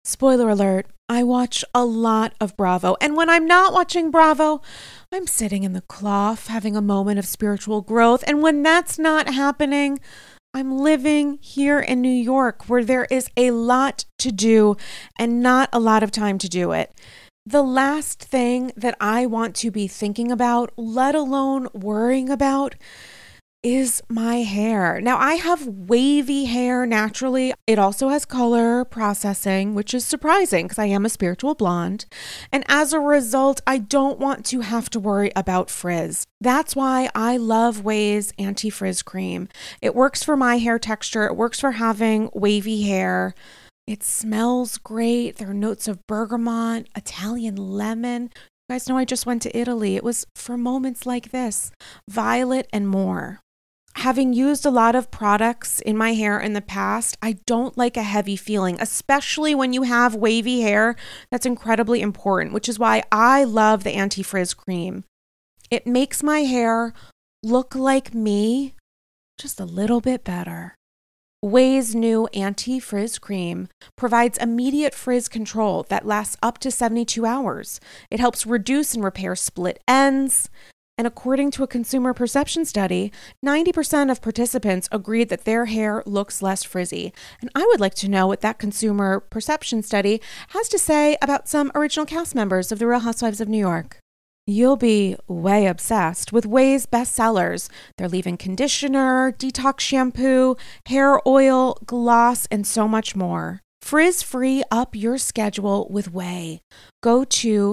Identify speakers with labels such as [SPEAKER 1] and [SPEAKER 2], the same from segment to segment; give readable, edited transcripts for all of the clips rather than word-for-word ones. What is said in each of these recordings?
[SPEAKER 1] Spoiler alert, I watch a lot of Bravo. And when I'm not watching Bravo, I'm sitting in the cloth having a moment of spiritual growth. And when that's not happening, I'm living here in New York where there is a lot to do and not a lot of time to do it. The last thing that I want to be thinking about, let alone worrying about, is my hair. Now, I have wavy hair naturally. It also has color processing, which is surprising because I am a spiritual blonde. And as a result, I don't want to have to worry about frizz. That's why I love Ouai's anti-frizz cream. It works for my hair texture. It works for having wavy hair. It smells great. There are notes of bergamot, Italian lemon. You guys know I just went to Italy. It was for moments like this, violet and more. Having used a lot of products in my hair in the past, I don't like a heavy feeling, especially when you have wavy hair. That's incredibly important, which is why I love the anti-frizz cream. It makes my hair look like me, just a little bit better. Ouai's new anti-frizz cream provides immediate frizz control that lasts up to 72 hours. It helps reduce and repair split ends. And according to a consumer perception study, 90% of participants agreed that their hair looks less frizzy. And I would like to know what that consumer perception study has to say about some original cast members of The Real Housewives of New York. You'll be way obsessed with Ouai's bestsellers. Their leave-in conditioner, detox shampoo, hair oil, gloss, and so much more. Frizz-free up your schedule with Ouai. Go to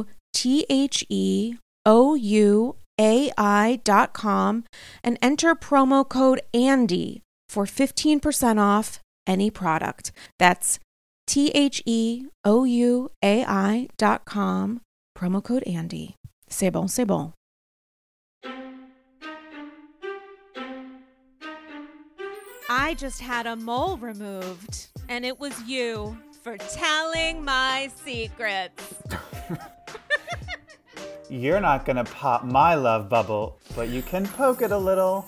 [SPEAKER 1] TheOuai.com and enter promo code Andy for 15% off any product. That's TheOuai.com, promo code Andy. C'est bon, c'est bon. I just had a mole removed, and it was you for telling my secrets.
[SPEAKER 2] You're not going to pop my love bubble, but you can poke it a little.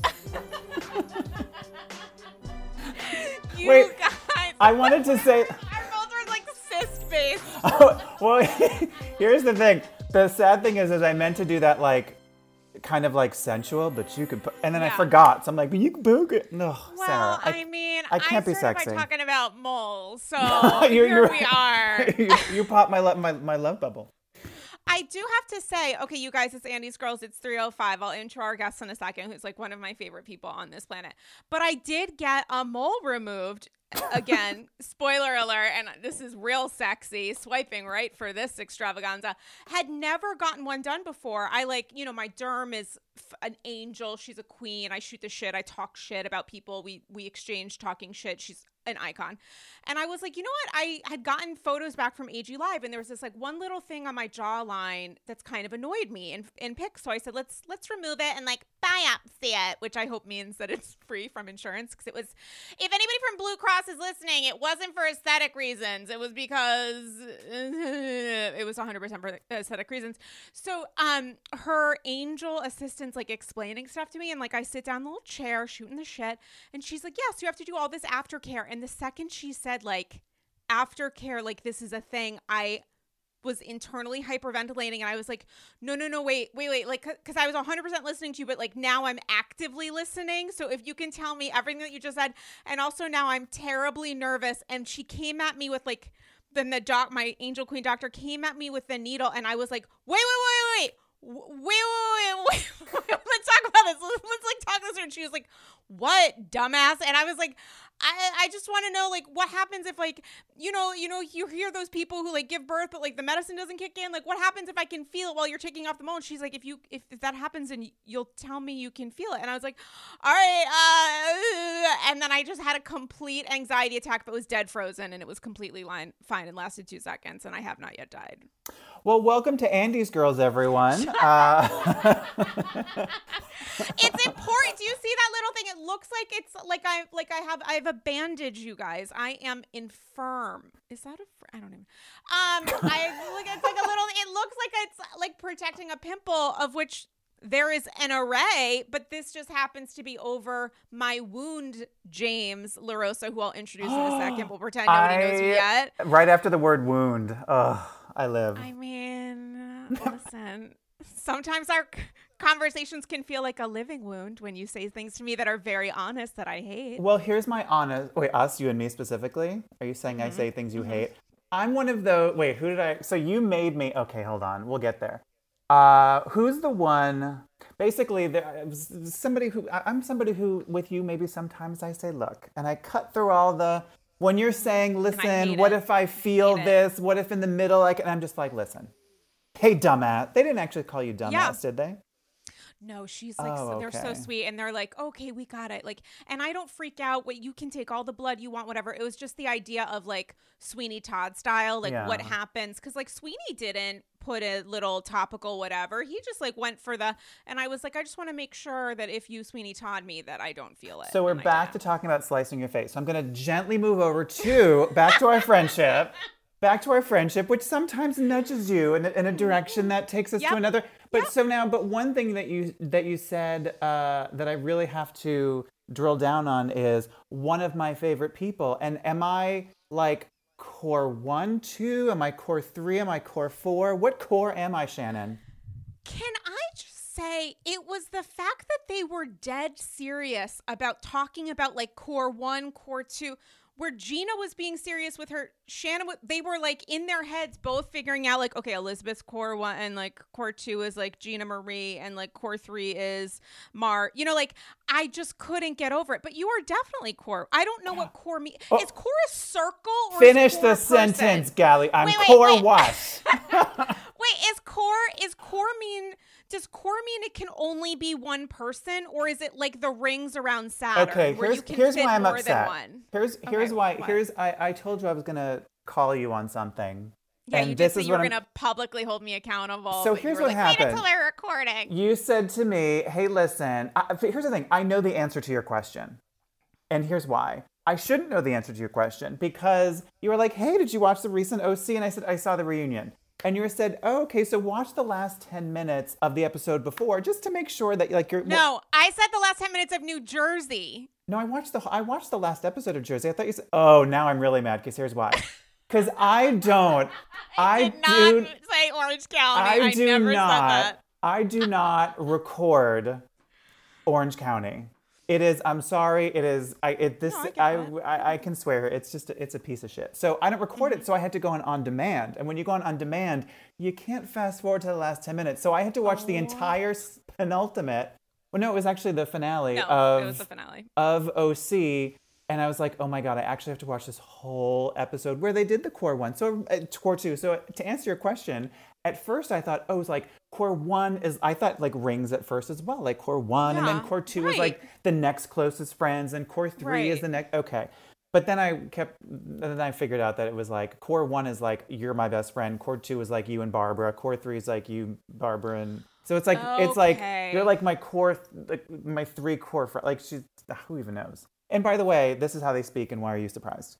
[SPEAKER 1] Wait, guys.
[SPEAKER 2] I wanted to say...
[SPEAKER 1] Our both were like fist-based.
[SPEAKER 2] Oh, well, here's the thing. The sad thing is I meant to do that like, kind of like sensual, but you could... And then I forgot, so I'm like, but you can poke it. No,
[SPEAKER 1] well,
[SPEAKER 2] Sarah.
[SPEAKER 1] I can't be sexy. By talking about moles, so here we are.
[SPEAKER 2] You popped my love bubble.
[SPEAKER 1] I do have to say, okay, you guys, it's Andy's Girls. It's 3:05. I'll intro our guest in a second, who's like one of my favorite people on this planet. But I did get a mole removed. Again, spoiler alert, and this is real sexy, swiping right for this extravaganza. Had never gotten one done before. I my derm is an angel. She's a queen. I shoot the shit. I talk shit about people. We exchange talking shit. She's an icon. And I was like, you know what? I had gotten photos back from AG Live, and there was this like one little thing on my jawline that's kind of annoyed me in pics. So I said, let's remove it and like biopsy it, which I hope means that it's free from insurance. Because it was, if anybody from Blue Cross is listening, it wasn't for aesthetic reasons. It was because it was 100% for aesthetic reasons. So her angel assistant's like explaining stuff to me, and like I sit down in the little chair shooting the shit, and she's like, yeah, so you have to do all this aftercare. And the second she said like aftercare, like this is a thing, I was internally hyperventilating, and I was like, no, wait, like, because I was 100% listening to you, but like now I'm actively listening. So if you can tell me everything that you just said, and also now I'm terribly nervous. And she came at me with like, then my angel queen doctor came at me with the needle, and I was like, wait. Let's talk about this. Let's like talk this through. And she was like, what, dumbass? And I was like, I just want to know, like, what happens if, like, you hear those people who like give birth, but like the medicine doesn't kick in. Like, what happens if I can feel it while you're taking off the mold? She's like, if that happens, and you'll tell me you can feel it. And I was like, all right. And then I just had a complete anxiety attack, but was dead frozen, and it was completely fine and lasted 2 seconds, and I have not yet died.
[SPEAKER 2] Well, welcome to Andy's Girls, everyone.
[SPEAKER 1] It's important. Do you see that little thing? It looks like it's like I have a bandage, you guys. I am infirm. Is that I don't even. It's like a little. It looks like it's like protecting a pimple, of which there is an array, but this just happens to be over my wound, James LaRosa, who I'll introduce in a second. We'll pretend nobody knows me yet.
[SPEAKER 2] Right after the word wound. I live.
[SPEAKER 1] I mean, listen, sometimes our conversations can feel like a living wound when you say things to me that are very honest that I hate.
[SPEAKER 2] Well, here's my honest... Wait, us, you and me specifically? Are you saying I say things you hate? I'm one of those... Wait, who did I... So you made me... Okay, hold on. We'll get there. Who's the one... Basically, somebody who... I'm somebody who, with you, maybe sometimes I say, look, and I cut through all the... When you're saying, listen, what if I feel this? What if in the middle and I'm just like, listen. Hey, dumbass. They didn't actually call you dumbass, did they?
[SPEAKER 1] No, she's like, they're so sweet. And they're like, okay, we got it. Like, and I don't freak out. You can take all the blood you want, whatever. It was just the idea of like Sweeney Todd style, like what happens. Cause like Sweeney didn't put a little topical whatever. He just like went for and I was like, I just want to make sure that if you Sweeney Todd me that I don't feel it.
[SPEAKER 2] So we're back to talking about slicing your face. So I'm going to gently move over to back to our friendship. Back to our friendship, which sometimes nudges you in a direction that takes us to another. But so now, but one thing that you said that I really have to drill down on is one of my favorite people. And am I like core 1, 2? Am I core 3? Am I core 4? What core am I, Shannon?
[SPEAKER 1] Can I just say it was the fact that they were dead serious about talking about like core 1, core 2. Where Gina was being serious with her, Shannon, they were like in their heads both figuring out like, okay, Elizabeth's core 1 and like core 2 is like Gina Marie and like core 3 is Mar. You know, like I just couldn't get over it. But you are definitely core. I don't know what core means. Is core a circle or
[SPEAKER 2] finish
[SPEAKER 1] is core
[SPEAKER 2] the sentence, Gally. I'm core what?
[SPEAKER 1] Wait, is core mean? Does core mean it can only be one person, or is it like the rings around Saturn?
[SPEAKER 2] Okay, here's why I'm upset. Here's why.
[SPEAKER 1] What?
[SPEAKER 2] I told you I was gonna call you on something.
[SPEAKER 1] Yeah,
[SPEAKER 2] and
[SPEAKER 1] you did say you were gonna publicly hold me accountable.
[SPEAKER 2] So here's what happened.
[SPEAKER 1] Wait until we're recording.
[SPEAKER 2] You said to me, "Hey, listen. Here's the thing. I know the answer to your question, and here's why." I shouldn't know the answer to your question because you were like, "Hey, did you watch the recent OC?" And I said, "I saw the reunion." And you said, "Oh, okay, so watch the last 10 minutes of the episode before just to make sure that like you're."
[SPEAKER 1] No, I said the last 10 minutes of New Jersey.
[SPEAKER 2] No, I watched the last episode of Jersey. I thought you said, "Oh, now I'm really mad because here's why." Because I did not
[SPEAKER 1] say Orange County. I never said that.
[SPEAKER 2] I do not record Orange County. It is. I'm sorry. It is. I can swear. It's a piece of shit. So I don't record it. So I had to go on demand. And when you go on demand, you can't fast forward to the last 10 minutes. So I had to watch the entire penultimate. Well, no, it was actually the finale. It was the finale of OC. And I was like, oh my God, I actually have to watch this whole episode where they did the core 1. So core 2. So to answer your question, at first I thought, it was like core 1 is, I thought like rings at first as well. Like core 1 and then core 2 is like the next closest friends and core 3 is the next. Okay. But then I figured out that it was like core 1 is like, you're my best friend. Core 2 is like you and Barbara. Core 3 is like you, Barbara. And so it's like, It's like, you're like my core, like my 3 core friends. Like who even knows? And by the way, this is how they speak, and why are you surprised?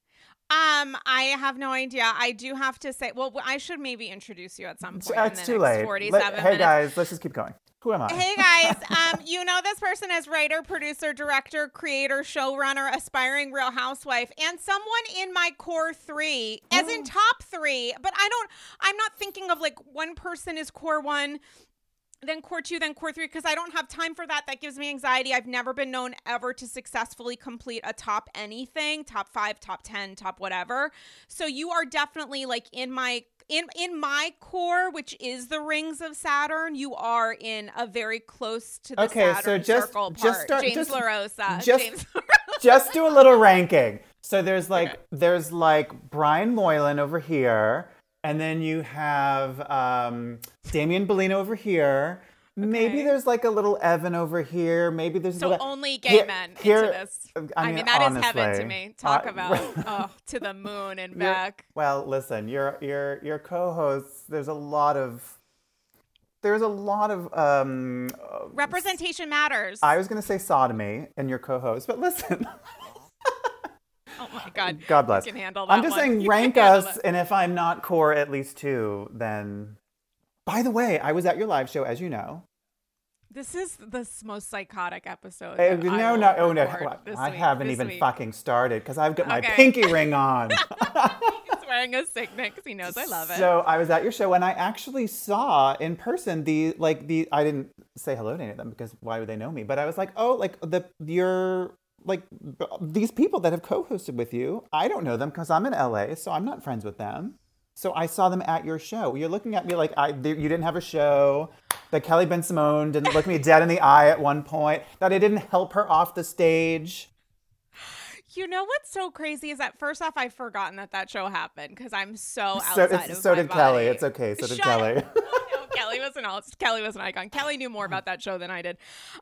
[SPEAKER 1] I have no idea. I do have to say, well, I should maybe introduce you at some point.
[SPEAKER 2] It's too late.
[SPEAKER 1] 47
[SPEAKER 2] hey guys, let's just keep going. Who am I?
[SPEAKER 1] Hey guys, you know this person as writer, producer, director, creator, showrunner, aspiring Real Housewife, and someone in my core 3, as in top 3. But I'm not thinking of like one person is core 1. Then core 2, then core 3, because I don't have time for that. That gives me anxiety. I've never been known ever to successfully complete a top anything, top 5, top 10, top whatever. So you are definitely like in my core, which is the rings of Saturn. You are in a very close to the Saturn circle part. James LaRosa.
[SPEAKER 2] Just do a little ranking. So there's like Brian Moylan over here. And then you have Damian Bellino over here. Okay. Maybe there's like a little Evan over here. Maybe there's
[SPEAKER 1] only gay men into this. I mean that honestly, is heaven to me. Talk about to the moon and back.
[SPEAKER 2] Well, listen, your co-hosts. There's a lot of
[SPEAKER 1] representation matters.
[SPEAKER 2] I was going to say sodomy in your co-host, but listen.
[SPEAKER 1] Oh my God.
[SPEAKER 2] God bless.
[SPEAKER 1] You can handle that.
[SPEAKER 2] I'm just saying rank us, and if I'm not core at least 2, then... By the way, I was at your live show, as you know.
[SPEAKER 1] This is the most psychotic episode.
[SPEAKER 2] I haven't even fucking started because I've got my pinky ring on.
[SPEAKER 1] He's wearing a signet because he knows I love it.
[SPEAKER 2] So I was at your show and I actually saw in person I didn't say hello to any of them because why would they know me? But I was like, oh, like these people that have co-hosted with you, I don't know them because I'm in LA, so I'm not friends with them. So I saw them at your show. You're looking at me like you didn't have a show, that Kelly Bensimon didn't look me dead in the eye at one point, that I didn't help her off the stage.
[SPEAKER 1] You know what's so crazy is that first off, I've forgotten that show happened because I'm so outside of my body.
[SPEAKER 2] So did Kelly. It's okay. So did Kelly.
[SPEAKER 1] Kelly was an icon. Kelly knew more about that show than I did.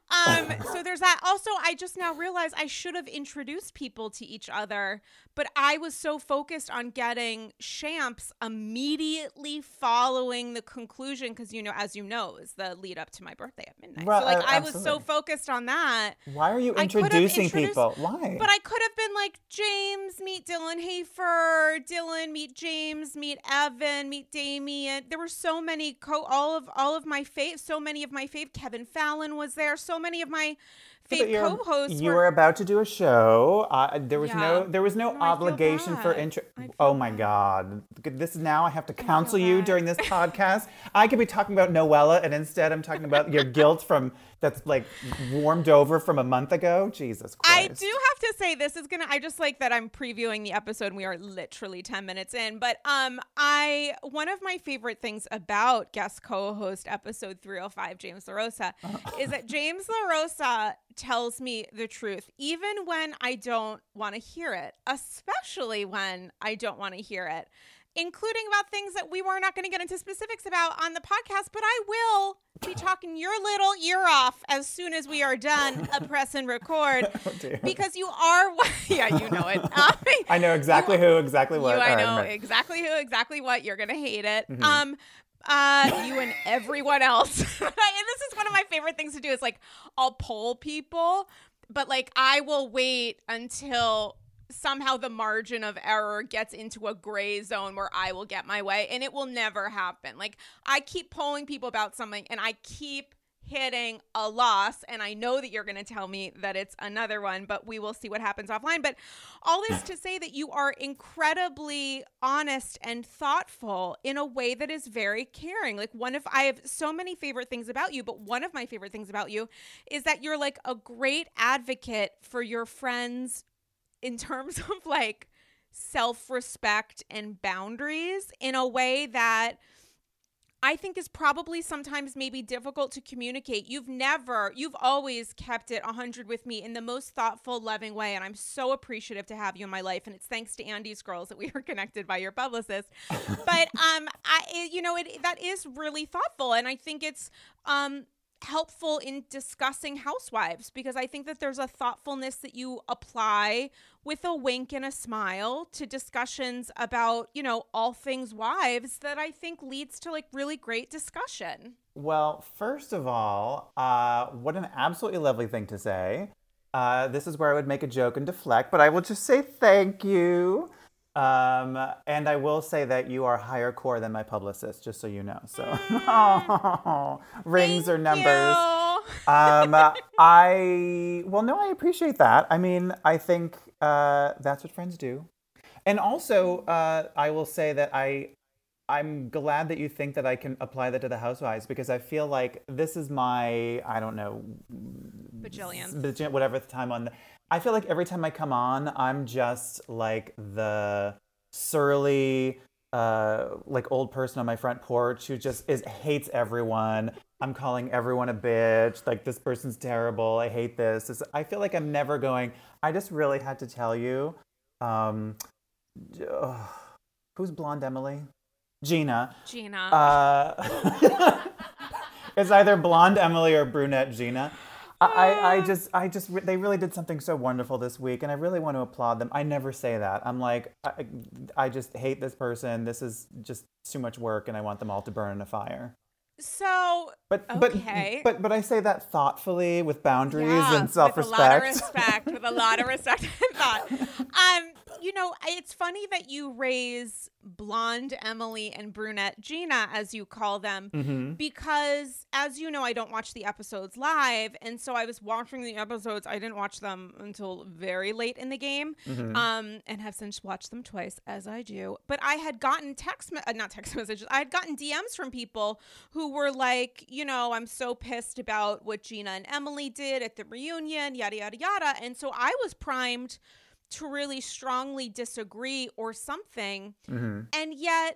[SPEAKER 1] So there's that. Also, I just now realized I should have introduced people to each other, but I was so focused on getting Champs immediately following the conclusion because, as you know, is the lead up to my birthday at midnight.
[SPEAKER 2] Well,
[SPEAKER 1] so I was so focused on that.
[SPEAKER 2] Why are you introducing people? Why?
[SPEAKER 1] But I could have been like, James, meet Dylan Hafer. Dylan, meet James. Meet Evan. Meet Damien. There were so many all of my fave. So many of my fave. Kevin Fallon was there. So many of my fave co-hosts.
[SPEAKER 2] You were about to do a show. There was no obligation for intro. Oh my God! This now I have to counsel you during this podcast. I could be talking about Noella, and instead I'm talking about your guilt that's like warmed over from a month ago. Jesus Christ!
[SPEAKER 1] I do have to say this is gonna. I just like that I'm previewing the episode. And we are literally 10 minutes in, but one of my favorite things about guest co-host episode 305, James LaRosa, is that James LaRosa tells me the truth, even when I don't want to hear it, especially when I don't want to hear it, including about things that we were not going to get into specifics about on the podcast, but I will be talking your little ear off as soon as we are done press and record, because you are, yeah, you know it.
[SPEAKER 2] I know exactly who, exactly what.
[SPEAKER 1] I know exactly who, exactly what. You're going to hate it.
[SPEAKER 2] Mm-hmm.
[SPEAKER 1] You and everyone else. And this is one of my favorite things to do is like, I'll poll people, but like I will wait until somehow the margin of error gets into a gray zone where I will get my way, and it will never happen. Like I keep polling people about something and I keep hitting a loss, and I know that you're going to tell me that it's another one, but we will see what happens offline. But all this to say that you are incredibly honest and thoughtful in a way that is very caring. Like I have so many favorite things about you, but one of my favorite things about you is that you're like a great advocate for your friends in terms of like self-respect and boundaries in a way that I think is probably sometimes maybe difficult to communicate. You've always kept it 100 with me in the most thoughtful, loving way. And I'm so appreciative to have you in my life. And it's thanks to Andy's Girls that we were connected by your publicist. But, that is really thoughtful. And I think it's, helpful in discussing housewives, because I think that there's a thoughtfulness that you apply with a wink and a smile to discussions about, all things wives that I think leads to like really great discussion.
[SPEAKER 2] Well, first of all, what an absolutely lovely thing to say. This is where I would make a joke and deflect, but I will just say thank you. And I will say that you are higher core than my publicist, just so you know. So rings or numbers. I appreciate that. I mean, I think that's what friends do. And also, I will say that I'm glad that you think that I can apply that to the housewives, because I feel like this is my, I don't know,
[SPEAKER 1] bajillion,
[SPEAKER 2] whatever the time on. I feel like every time I come on, I'm just like the surly, like old person on my front porch who just hates everyone. I'm calling everyone a bitch. Like, this person's terrible. I hate this. I feel like I'm never going, I just really had to tell you, who's Blonde Emily? Gina. It's either Blonde Emily or Brunette Gina. They really did something so wonderful this week, and I really want to applaud them. I never say that. I'm like, I just hate this person. This is just too much work, and I want them all to burn in a fire.
[SPEAKER 1] So,
[SPEAKER 2] but I say that thoughtfully, with boundaries and self-respect.
[SPEAKER 1] With a lot of respect and thought. it's funny that you raise blonde Emily and brunette Gina, as you call them, because, as you know, I don't watch the episodes live. And so I was watching the episodes. I didn't watch them until very late in the game, and have since watched them twice, as I do. But I had gotten not text messages. I had gotten DMs from people who were like, I'm so pissed about what Gina and Emily did at the reunion, yada, yada, yada. And so I was primed to really strongly disagree or something. And yet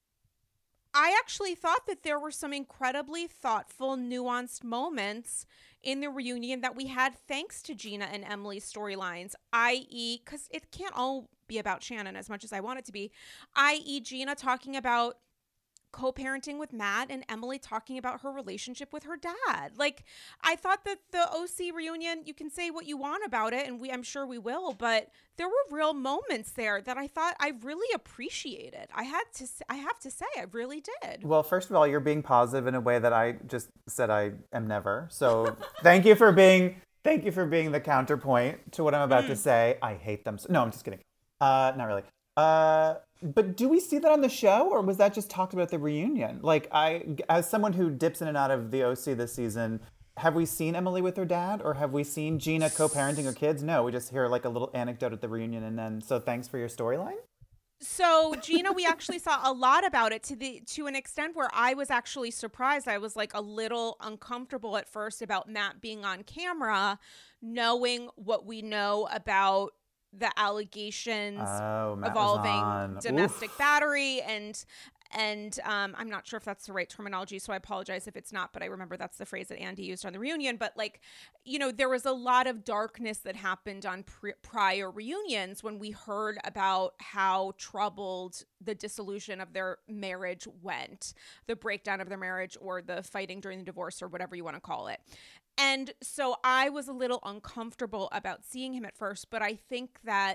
[SPEAKER 1] I actually thought that there were some incredibly thoughtful, nuanced moments in the reunion that we had thanks to Gina and Emily's storylines, i.e., because it can't all be about Shannon as much as I want it to be, i.e., Gina talking about co-parenting with Matt and Emily talking about her relationship with her dad. Like, I thought that the OC reunion, you can say what you want about it, and I'm sure we will, but there were real moments there that I thought I really appreciated. I have to say, I really did.
[SPEAKER 2] Well, first of all, you're being positive in a way that I just said I am never. So thank you for being the counterpoint to what I'm about to say. I hate them. No, I'm just kidding. Not really. But do we see that on the show, or was that just talked about at the reunion? Like, as someone who dips in and out of the OC this season, have we seen Emily with her dad, or have we seen Gina co-parenting her kids? No, we just hear like a little anecdote at the reunion, and then, so thanks for your storyline?
[SPEAKER 1] So Gina, we actually saw a lot about it to an extent where I was actually surprised. I was like a little uncomfortable at first about Matt being on camera, knowing what we know about the allegations involving domestic battery and I'm not sure if that's the right terminology, so I apologize if it's not, but I remember that's the phrase that Andy used on the reunion. But like, there was a lot of darkness that happened on prior reunions when we heard about how troubled the dissolution of their marriage went, the breakdown of their marriage, or the fighting during the divorce, or whatever you want to call it. And so I was a little uncomfortable about seeing him at first, but I think that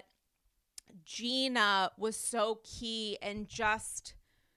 [SPEAKER 1] Gina was so key, and just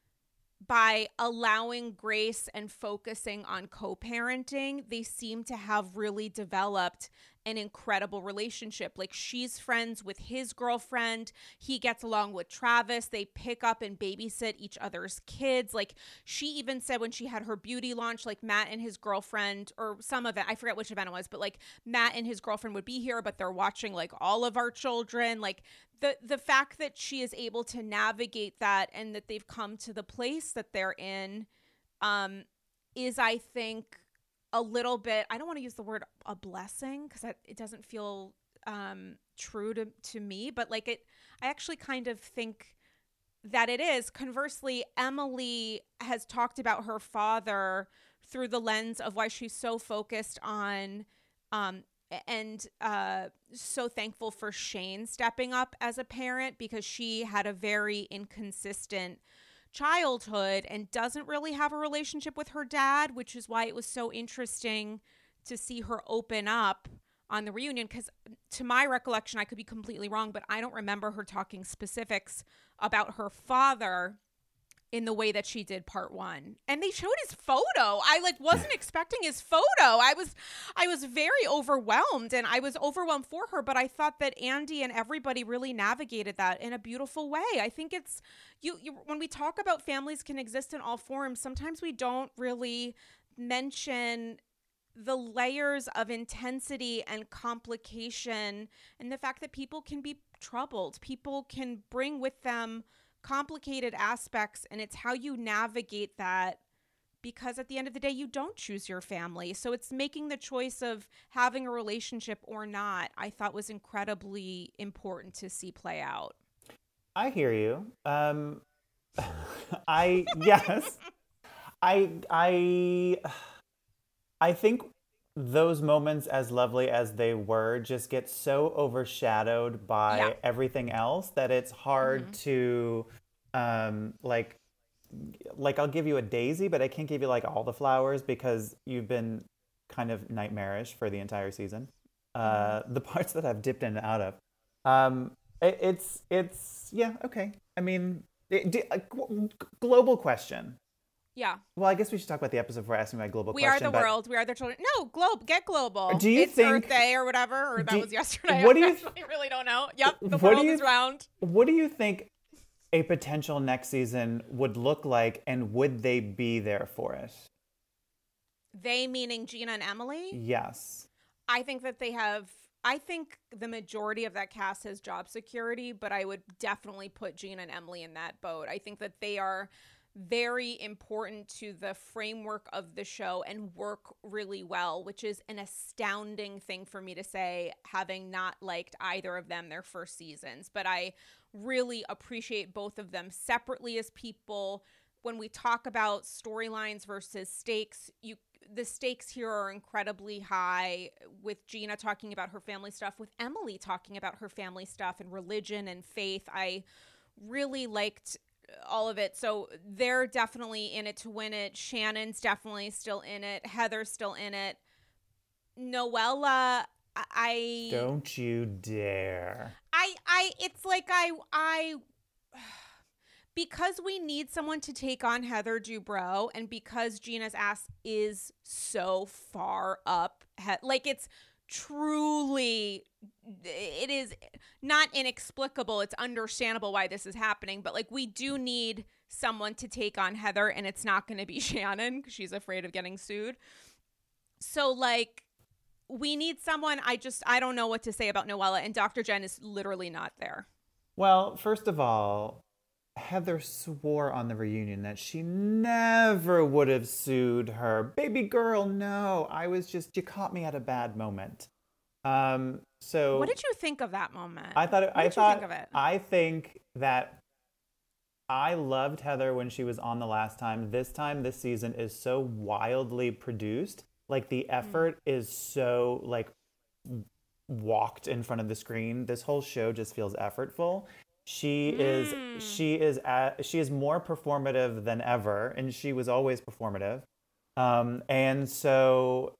[SPEAKER 1] by allowing grace and focusing on co-parenting, they seem to have really developed an incredible relationship. Like, she's friends with his girlfriend. He gets along with Travis. They pick up and babysit each other's kids. Like, she even said when she had her beauty launch, like, Matt and his girlfriend, or some event, I forget which event it was, but like Matt and his girlfriend would be here, but they're watching like all of our children. Like, the fact that she is able to navigate that, and that they've come to the place that they're in, is, I think, a little bit, I don't want to use the word a blessing, because it doesn't feel true to me, but like I actually kind of think that it is. Conversely, Emily has talked about her father through the lens of why she's so focused on and so thankful for Shane stepping up as a parent, because she had a very inconsistent childhood and doesn't really have a relationship with her dad, which is why it was so interesting to see her open up on the reunion, because to my recollection, I could be completely wrong, but I don't remember her talking specifics about her father in the way that she did part one. And they showed his photo. I wasn't expecting his photo. I was very overwhelmed, and I was overwhelmed for her, but I thought that Andy and everybody really navigated that in a beautiful way. I think it's you when we talk about families can exist in all forms, sometimes we don't really mention the layers of intensity and complication, and the fact that people can be troubled. People can bring with them complicated aspects, and it's how you navigate that, because at the end of the day, you don't choose your family. So it's making the choice of having a relationship or not, I thought was incredibly important to see play out.
[SPEAKER 2] I hear you. Yes. I think those moments, as lovely as they were, just get so overshadowed by everything else that it's hard to like I'll give you a daisy, but I can't give you like all the flowers, because you've been kind of nightmarish for the entire season. The parts that I've dipped in and out of, it's yeah, okay. I mean, global question.
[SPEAKER 1] Yeah.
[SPEAKER 2] Well, I guess we should talk about the episode before asking my global
[SPEAKER 1] We
[SPEAKER 2] question.
[SPEAKER 1] are the world. We are the children. No, get global.
[SPEAKER 2] Do you
[SPEAKER 1] it's
[SPEAKER 2] think
[SPEAKER 1] Earth Day or whatever, or that was yesterday.
[SPEAKER 2] What do you?
[SPEAKER 1] I really don't know. Yep, the
[SPEAKER 2] what
[SPEAKER 1] world
[SPEAKER 2] do you,
[SPEAKER 1] is round.
[SPEAKER 2] What do you think a potential next season would look like, and would they be there for it?
[SPEAKER 1] They meaning Gina and Emily?
[SPEAKER 2] Yes.
[SPEAKER 1] I think that they have. I think the majority of that cast has job security, but I would definitely put Gina and Emily in that boat. I think that they are very important to the framework of the show and work really well, which is an astounding thing for me to say, having not liked either of them their first seasons. But I really appreciate both of them separately as people. When we talk about storylines versus stakes, the stakes here are incredibly high, with Gina talking about her family stuff, with Emily talking about her family stuff and religion and faith. I really liked all of it. So they're definitely in it to win it. Shannon's definitely still in it. Heather's still in it. Noella, I
[SPEAKER 2] don't you dare.
[SPEAKER 1] It's like I because we need someone to take on Heather Dubrow, and because Gina's ass is so far up, like it's truly, it is not inexplicable. It's understandable why this is happening, but like we do need someone to take on Heather, and it's not going to be Shannon because she's afraid of getting sued. So like we need someone. I don't know what to say about Noella, and Dr. Jen is literally not there.
[SPEAKER 2] Well, first of all, Heather swore on the reunion that she never would have sued her. Baby girl, no. You caught me at a bad moment. So
[SPEAKER 1] what did you think of that moment?
[SPEAKER 2] I think that I loved Heather when she was on the last time. This season is so wildly produced. Like the effort is so like walked in front of the screen. This whole show just feels effortful. She is more performative than ever, and she was always performative. And so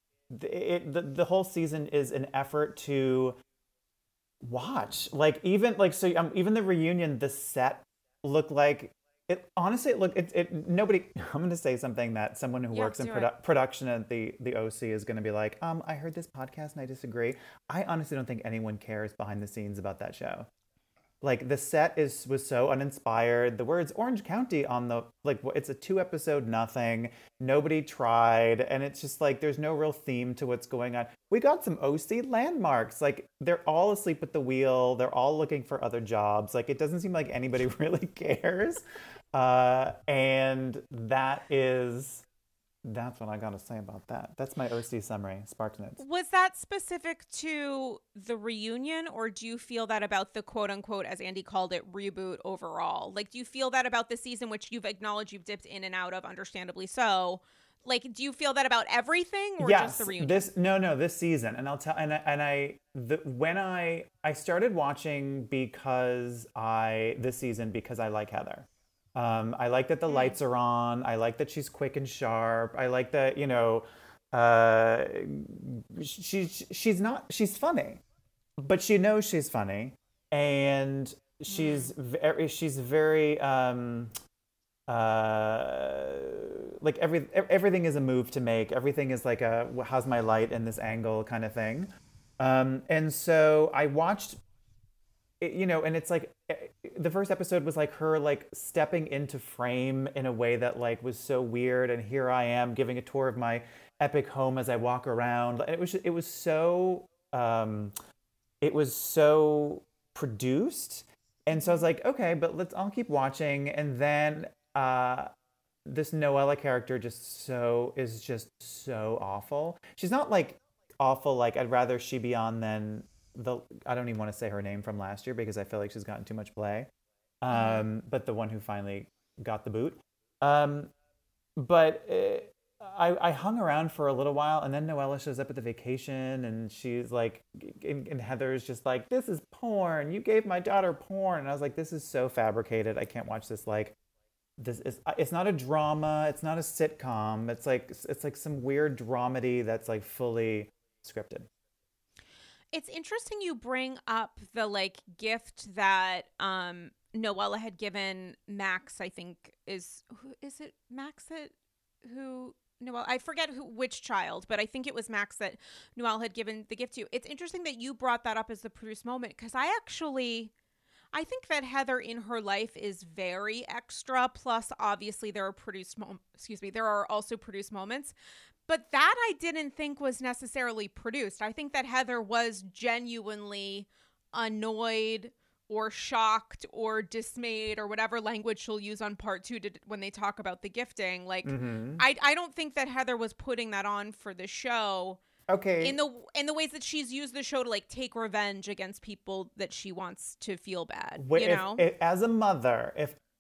[SPEAKER 2] the whole season is an effort to watch. Like even the reunion, the set looked like it. Honestly, nobody. I'm going to say something that someone who works in production at the OC is going to be like, I heard this podcast and I disagree. I honestly don't think anyone cares behind the scenes about that show. Like the set was so uninspired. The words Orange County on the it's a 2-episode nothing. Nobody tried, and it's just like there's no real theme to what's going on. We got some OC landmarks. Like they're all asleep at the wheel. They're all looking for other jobs. Like it doesn't seem like anybody really cares. And that's what I got to say about that. That's my OC summary, SparksNotes.
[SPEAKER 1] Was that specific to the reunion, or do you feel that about the quote unquote, as Andy called it, reboot overall? Like, do you feel that about the season, which you've acknowledged you've dipped in and out of, understandably so? Like, do you feel that about everything, or just the reunion?
[SPEAKER 2] This season, and I'll tell. When I started watching because I like Heather. I like that the lights are on. I like that she's quick and sharp. I like that, she's funny, but she knows she's funny, and she's very like everything is a move to make. Everything is like how's my light in this angle kind of thing. And so I watched and it's like the first episode was like her like stepping into frame in a way that like was so weird, and here I am giving a tour of my epic home as I walk around. And it was so produced, and so I was like, okay, but I'll keep watching. And then this Noella character is just so awful. She's not like awful like I'd rather she be on than I don't even want to say her name from last year because I feel like she's gotten too much play. But the one who finally got the boot. But I hung around for a little while, and then Noella shows up at the vacation, and she's like, and Heather's just like, this is porn. You gave my daughter porn. And I was like, this is so fabricated. I can't watch this. Like, it's not a drama. It's not a sitcom. It's like some weird dramedy that's like fully scripted.
[SPEAKER 1] It's interesting you bring up the like gift that Noella had given Max, I think is it Max that who Noelle, I forget which child, but I think it was Max that Noelle had given the gift to. It's interesting that you brought that up as the produced moment, because I think that Heather in her life is very extra. Plus, obviously, there are also produced moments. But that I didn't think was necessarily produced. I think that Heather was genuinely annoyed or shocked or dismayed or whatever language she'll use on part 2 when they talk about the gifting. Like, I don't think that Heather was putting that on for the show.
[SPEAKER 2] Okay.
[SPEAKER 1] In the ways that she's used the show to like take revenge against people that she wants to feel bad,
[SPEAKER 2] as a mother,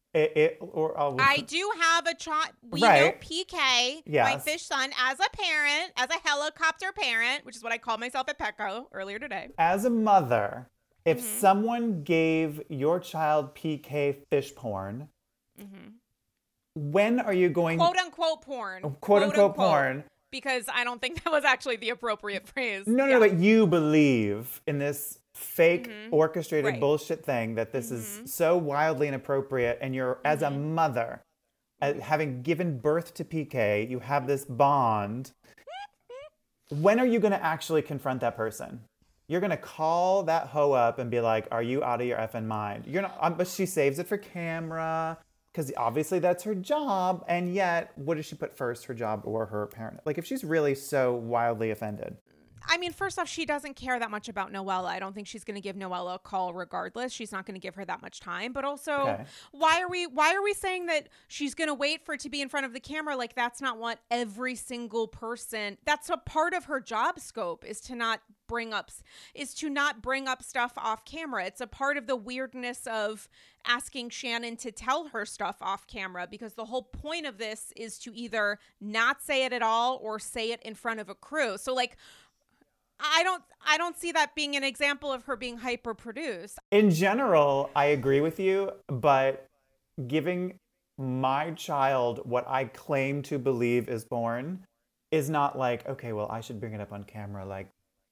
[SPEAKER 1] I do have a child. We
[SPEAKER 2] right.
[SPEAKER 1] know PK,
[SPEAKER 2] yes.
[SPEAKER 1] my fish son, as a parent, as a helicopter parent, which is what I called myself at Petco earlier today.
[SPEAKER 2] As a mother, if someone gave your child PK fish porn, when are you going
[SPEAKER 1] quote unquote porn?
[SPEAKER 2] Quote unquote porn.
[SPEAKER 1] Because I don't think that was actually the appropriate phrase.
[SPEAKER 2] No, but you believe in this fake orchestrated bullshit thing that this is so wildly inappropriate, and you're, as a mother, having given birth to PK, you have this bond. When are you going to actually confront that person? You're going to call that hoe up and be like, are you out of your effing mind? You're not, but she saves it for camera. Because obviously that's her job, and yet, what does she put first, her job or her parent? Like, if she's really so wildly offended.
[SPEAKER 1] I mean, first off, she doesn't care that much about Noella. I don't think she's going to give Noella a call regardless. She's not going to give her that much time. But also, why are we saying that she's going to wait for it to be in front of the camera? Like, that's not what every single person, that's a part of her job scope, is to not bring up stuff off camera. It's a part of the weirdness of asking Shannon to tell her stuff off camera, because the whole point of this is to either not say it at all or say it in front of a crew. So like, I don't see that being an example of her being hyper produced.
[SPEAKER 2] In general, I agree with you, but giving my child what I claim to believe is porn is not like, okay, well, I should bring it up on camera. Like,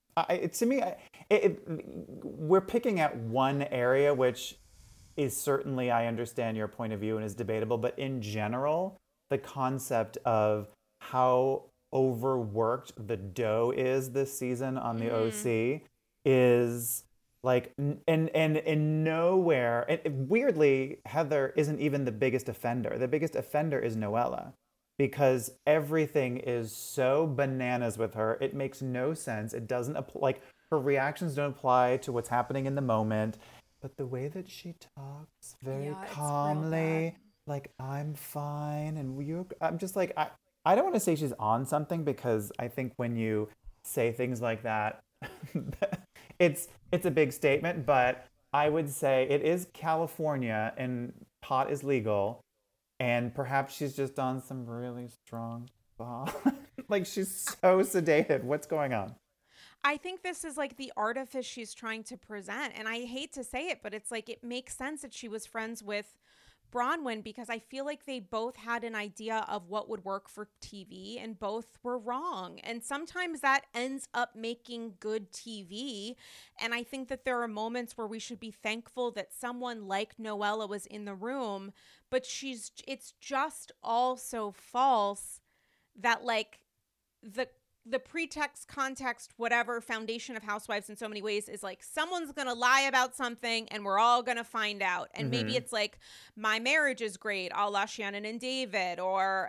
[SPEAKER 2] we're picking at one area, which is certainly, I understand your point of view and is debatable, but in general, the concept of how overworked the dough is this season on the OC is like, and nowhere, and weirdly, Heather isn't even the biggest offender. The biggest offender is Noella, because everything is so bananas with her. It makes no sense. It doesn't like, her reactions don't apply to what's happening in the moment. But the way that she talks very calmly, like, I'm fine, and I'm just like, I don't want to say she's on something, because I think when you say things like that, it's a big statement, but I would say it is California and pot is legal, and perhaps she's just on some really strong stuff. Like, she's so sedated. What's going on?
[SPEAKER 1] I think this is like the artifice she's trying to present. And I hate to say it, but it's like, it makes sense that she was friends with Bronwyn, because I feel like they both had an idea of what would work for TV and both were wrong. And sometimes that ends up making good TV. And I think that there are moments where we should be thankful that someone like Noella was in the room, but it's just all so false that like the pretext, context, whatever, foundation of Housewives in so many ways is like, someone's going to lie about something and we're all going to find out. And maybe it's like, my marriage is great, a la Shannon and David, or,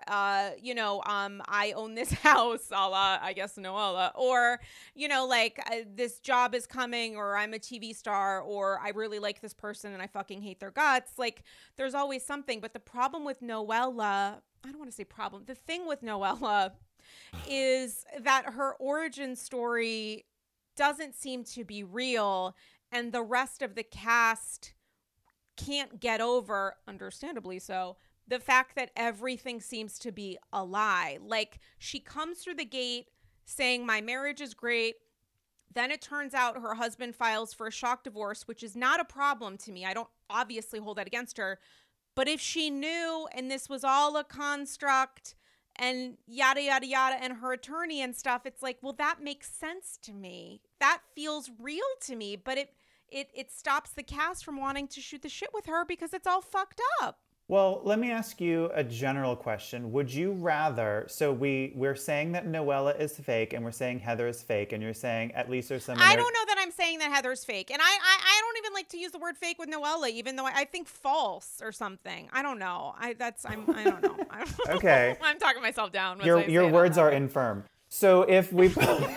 [SPEAKER 1] I own this house, a la, I guess, Noella, or, this job is coming, or I'm a TV star, or I really like this person and I fucking hate their guts. Like, there's always something. But the problem with Noella, I don't want to say problem, the thing with Noella is that her origin story doesn't seem to be real, and the rest of the cast can't get over, understandably so, the fact that everything seems to be a lie. Like, she comes through the gate saying, my marriage is great. Then it turns out her husband files for a shock divorce, which is not a problem to me. I don't obviously hold that against her. But if she knew and this was all a construct and yada, yada, yada, and her attorney and stuff, it's like, well, that makes sense to me. That feels real to me, but it stops the cast from wanting to shoot the shit with her because it's all fucked up.
[SPEAKER 2] Well, let me ask you a general question. Would you rather, so we're saying that Noella is fake and we're saying Heather is fake, and you're saying at least there's some in
[SPEAKER 1] I
[SPEAKER 2] there.
[SPEAKER 1] don't know that I'm saying that Heather's fake. And I don't even like to use the word fake with Noella, even though I think false or something. I don't know. I don't know.
[SPEAKER 2] Okay.
[SPEAKER 1] I'm talking myself down.
[SPEAKER 2] Your words are infirm. So if we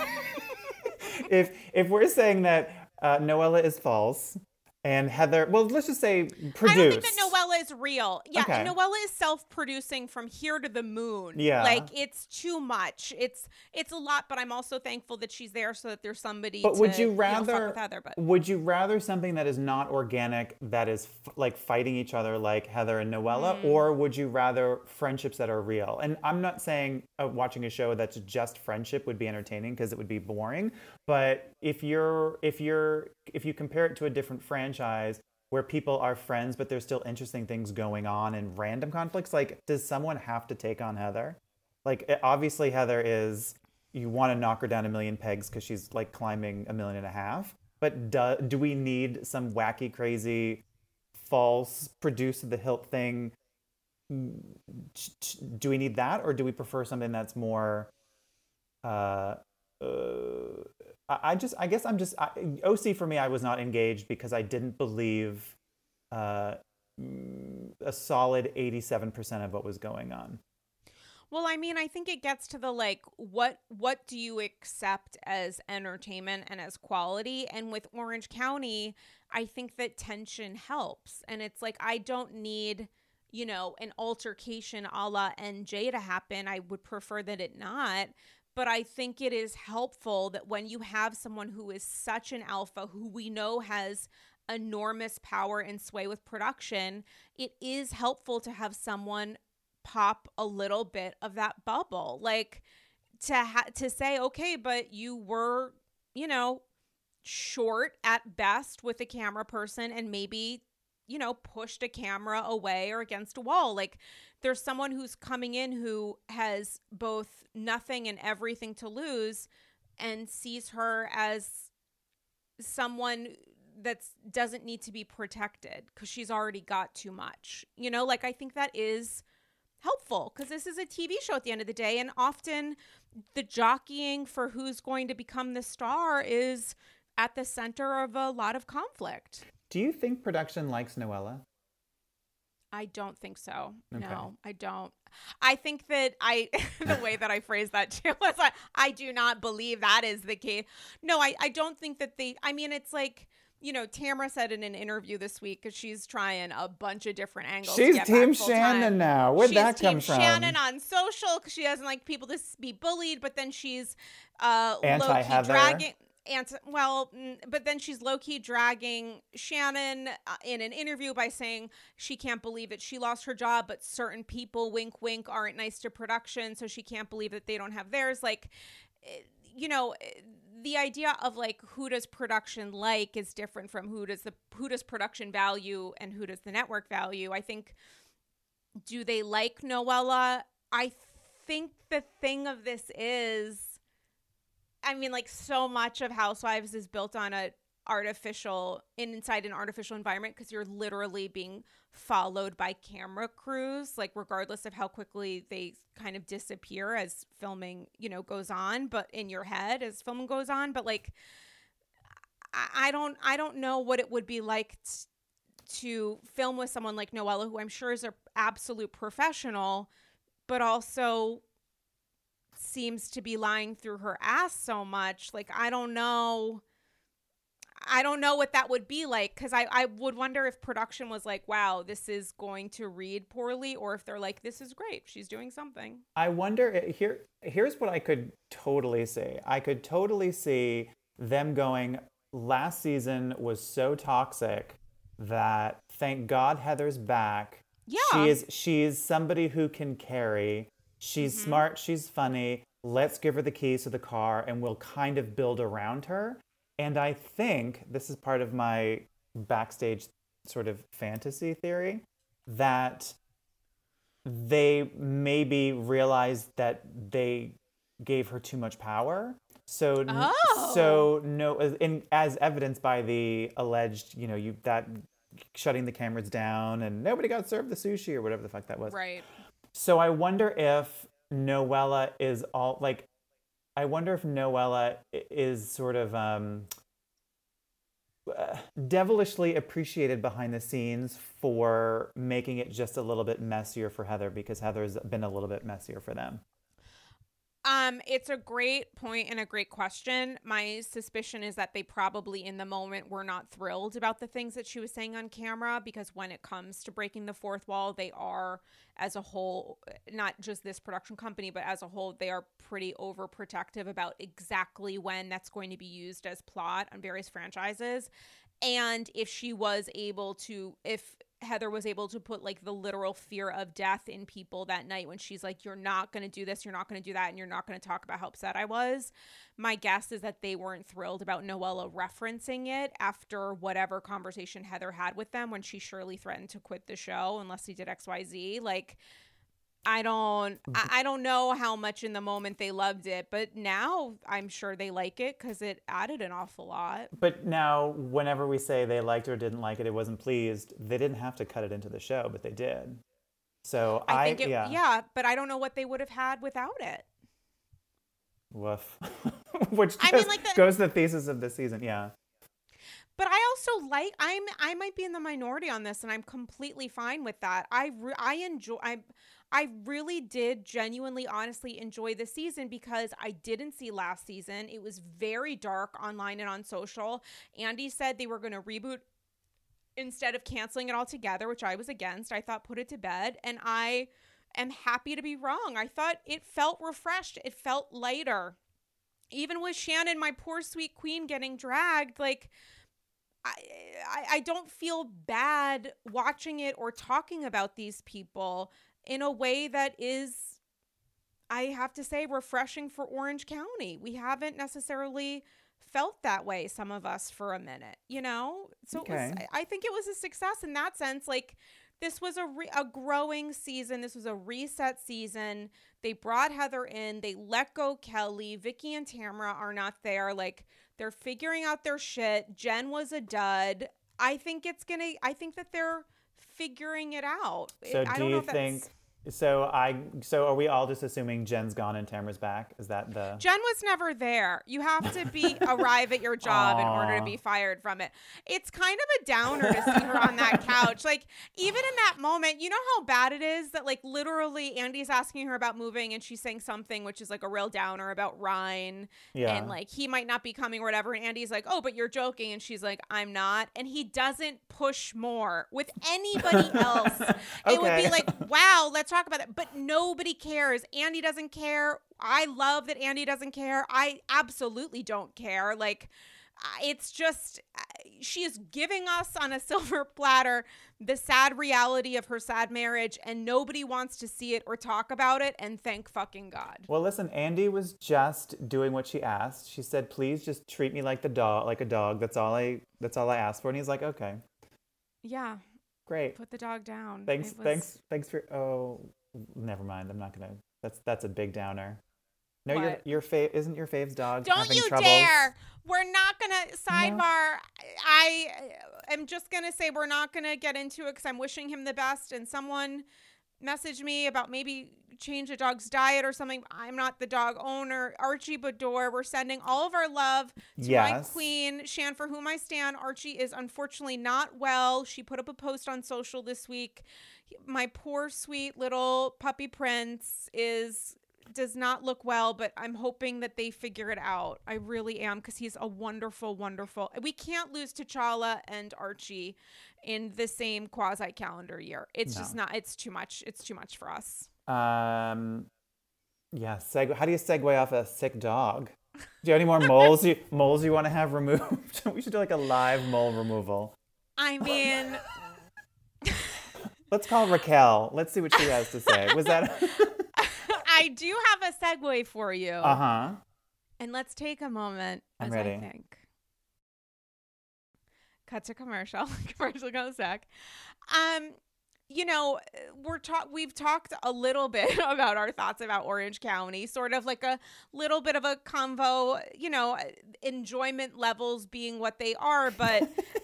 [SPEAKER 2] if we're saying that Noella is false and Heather, well, let's just say produced.
[SPEAKER 1] I don't think that Noella is real. Yeah,
[SPEAKER 2] Okay.
[SPEAKER 1] Noella is self-producing from here to the moon.
[SPEAKER 2] Yeah.
[SPEAKER 1] Like, it's too much. It's a lot, but I'm also thankful that she's there so that there's somebody
[SPEAKER 2] But
[SPEAKER 1] to,
[SPEAKER 2] would you
[SPEAKER 1] fuck
[SPEAKER 2] rather
[SPEAKER 1] with Heather. But
[SPEAKER 2] would you rather something that is not organic, that is like fighting each other like Heather and Noella, or would you rather friendships that are real? And I'm not saying watching a show that's just friendship would be entertaining, because it would be boring. But if you compare it to a different franchise where people are friends but there's still interesting things going on and random conflicts, like, does someone have to take on Heather? Like, obviously Heather is, you want to knock her down a million pegs because she's like climbing 1.5 million. But do we need some wacky, crazy, false, produced to the hilt thing? Do we need that, or do we prefer something that's more? OC for me, I was not engaged because I didn't believe a solid 87% of what was going on.
[SPEAKER 1] well, I mean, I think it gets to the like, what do you accept as entertainment and as quality? And with Orange County, I think that tension helps. And it's like, I don't need, an altercation a la NJ to happen. I would prefer that it not. But I think it is helpful that when you have someone who is such an alpha, who we know has enormous power and sway with production, it is helpful to have someone pop a little bit of that bubble, like to say, okay, but you were, short at best with a camera person, and maybe, pushed a camera away or against a wall. Like, there's someone who's coming in who has both nothing and everything to lose, and sees her as someone that doesn't need to be protected because she's already got too much. Like, I think that is helpful because this is a TV show at the end of the day, and often the jockeying for who's going to become the star is at the center of a lot of conflict.
[SPEAKER 2] Do you think production likes Noella?
[SPEAKER 1] I don't think so.
[SPEAKER 2] Okay.
[SPEAKER 1] No, I don't. I think that the way that I phrased that too was I do not believe that is the case. No, I don't think that it's like, Tamara said in an interview this week, because she's trying a bunch of different angles.
[SPEAKER 2] She's
[SPEAKER 1] to get
[SPEAKER 2] Team
[SPEAKER 1] back full-time.
[SPEAKER 2] Shannon now. Where'd that come from?
[SPEAKER 1] She's Team Shannon on social because she doesn't like people to be bullied, but then she's
[SPEAKER 2] Anti-Heather.
[SPEAKER 1] low-key dragging. But then she's low-key dragging Shannon in an interview by saying she can't believe that she lost her job, but certain people, wink, wink, aren't nice to production, so she can't believe that they don't have theirs. Like, the idea of like, who does production like is different from who does production value and who does the network value. I think, do they like Noella? I think the thing of this is, like, so much of Housewives is built on inside an artificial environment, because you're literally being followed by camera crews, like, regardless of how quickly they kind of disappear as filming, goes on, but in your head as filming goes on. But like, I don't know what it would be like to film with someone like Noella, who I'm sure is an absolute professional, but also seems to be lying through her ass so much. Like, I don't know what that would be like, because I would wonder if production was like, wow, this is going to read poorly, or if they're like, this is great, she's doing something.
[SPEAKER 2] I wonder, here's what I could totally see. I could totally see them going, last season was so toxic that thank God Heather's back.
[SPEAKER 1] Yeah.
[SPEAKER 2] She's somebody who can carry. She's smart, she's funny. Let's give her the keys to the car and we'll kind of build around her. And I think this is part of my backstage sort of fantasy theory, that they maybe realized that they gave her too much power. So, so no, as evidenced by the alleged, that shutting the cameras down and nobody got served the sushi or whatever the fuck that was.
[SPEAKER 1] Right.
[SPEAKER 2] So I wonder if Noella is all like, I wonder if Noella is sort of devilishly appreciated behind the scenes for making it just a little bit messier for Heather, because Heather's been a little bit messier for them.
[SPEAKER 1] It's a great point and a great question. My suspicion is that they probably in the moment were not thrilled about the things that she was saying on camera, because when it comes to breaking the fourth wall, they are, as a whole, not just this production company, but as a whole, they are pretty overprotective about exactly when that's going to be used as plot on various franchises. And if Heather was able to put like the literal fear of death in people that night when she's like, you're not going to do this, you're not going to do that, and you're not going to talk about how upset I was. My guess is that they weren't thrilled about Noella referencing it after whatever conversation Heather had with them when she surely threatened to quit the show unless he did XYZ. Like, I don't know how much in the moment they loved it, but now I'm sure they like it because it added an awful lot.
[SPEAKER 2] But now, whenever we say they liked or didn't like it, it wasn't pleased, they didn't have to cut it into the show, but they did. So
[SPEAKER 1] I think yeah, but I don't know what they would have had without it.
[SPEAKER 2] Woof. Which goes to the thesis of this season, yeah.
[SPEAKER 1] But I also I might be in the minority on this, and I'm completely fine with that. I really did genuinely, honestly enjoy this season because I didn't see last season. It was very dark online and on social. Andy said they were going to reboot instead of canceling it altogether, which I was against. I thought put it to bed, and I am happy to be wrong. I thought it felt refreshed. It felt lighter. Even with Shannon, my poor sweet queen, getting dragged, like, I don't feel bad watching it or talking about these people in a way that is, I have to say, refreshing for Orange County. We haven't necessarily felt that way, some of us, for a minute, So okay. I think it was a success in that sense. Like, this was a growing season. This was a reset season. They brought Heather in. They let go Kelly. Vicky and Tamara are not there. Like, they're figuring out their shit. Jen was a dud. I think that they're figuring it out.
[SPEAKER 2] So do you think... So are we all just assuming Jen's gone and Tamara's back? Is that the...
[SPEAKER 1] Jen was never there. You have to arrive at your job in order to be fired from it. It's kind of a downer to see her on that couch. Like, even in that moment, you know how bad it is that, like, literally Andy's asking her about moving and she's saying something which is like a real downer about Ryan. Yeah. And like, he might not be coming or whatever. And Andy's like, oh, but you're joking. And she's like, I'm not. And he doesn't push more with anybody else. Okay. It would be like, wow, let's talk about it, but nobody cares. Andy doesn't care. I love that Andy doesn't care. I absolutely don't care. Like, it's just, she is giving us on a silver platter the sad reality of her sad marriage, and nobody wants to see it or talk about it, and thank fucking God.
[SPEAKER 2] Well, listen, Andy was just doing what she asked. She said, please just treat me like a dog. That's all I asked for. And he's like, okay.
[SPEAKER 1] Yeah.
[SPEAKER 2] Great.
[SPEAKER 1] Put the dog down.
[SPEAKER 2] Thanks for... Oh, never mind. I'm not going to... That's a big downer. No, what? Isn't your fave's dog
[SPEAKER 1] Don't
[SPEAKER 2] having
[SPEAKER 1] you
[SPEAKER 2] troubles?
[SPEAKER 1] Dare! We're not going to... Sidebar. No. I am just going to say we're not going to get into it because I'm wishing him the best. And someone messaged me about maybe change a dog's diet or something. I'm not the dog owner. Archie Bador, we're sending all of our love to my queen, Shan, for whom I stand. Archie is unfortunately not well. She put up a post on social this week. My poor, sweet little puppy prince does not look well, but I'm hoping that they figure it out. I really am, because he's a wonderful, wonderful... We can't lose T'Challa and Archie in the same quasi-calendar year. It's just not... It's too much. It's too much for us.
[SPEAKER 2] Yeah. How do you segue off a sick dog? Do you have any more moles you want to have removed? We should do like a live mole removal.
[SPEAKER 1] I mean...
[SPEAKER 2] Let's call Raquel. Let's see what she has to say. Was that...
[SPEAKER 1] I do have a segue for you.
[SPEAKER 2] Uh-huh.
[SPEAKER 1] And let's take a moment.
[SPEAKER 2] I'm ready.
[SPEAKER 1] I think. Cut to commercial. Commercial goes back. we've talked a little bit about our thoughts about Orange County, sort of like a little bit of a convo, enjoyment levels being what they are. But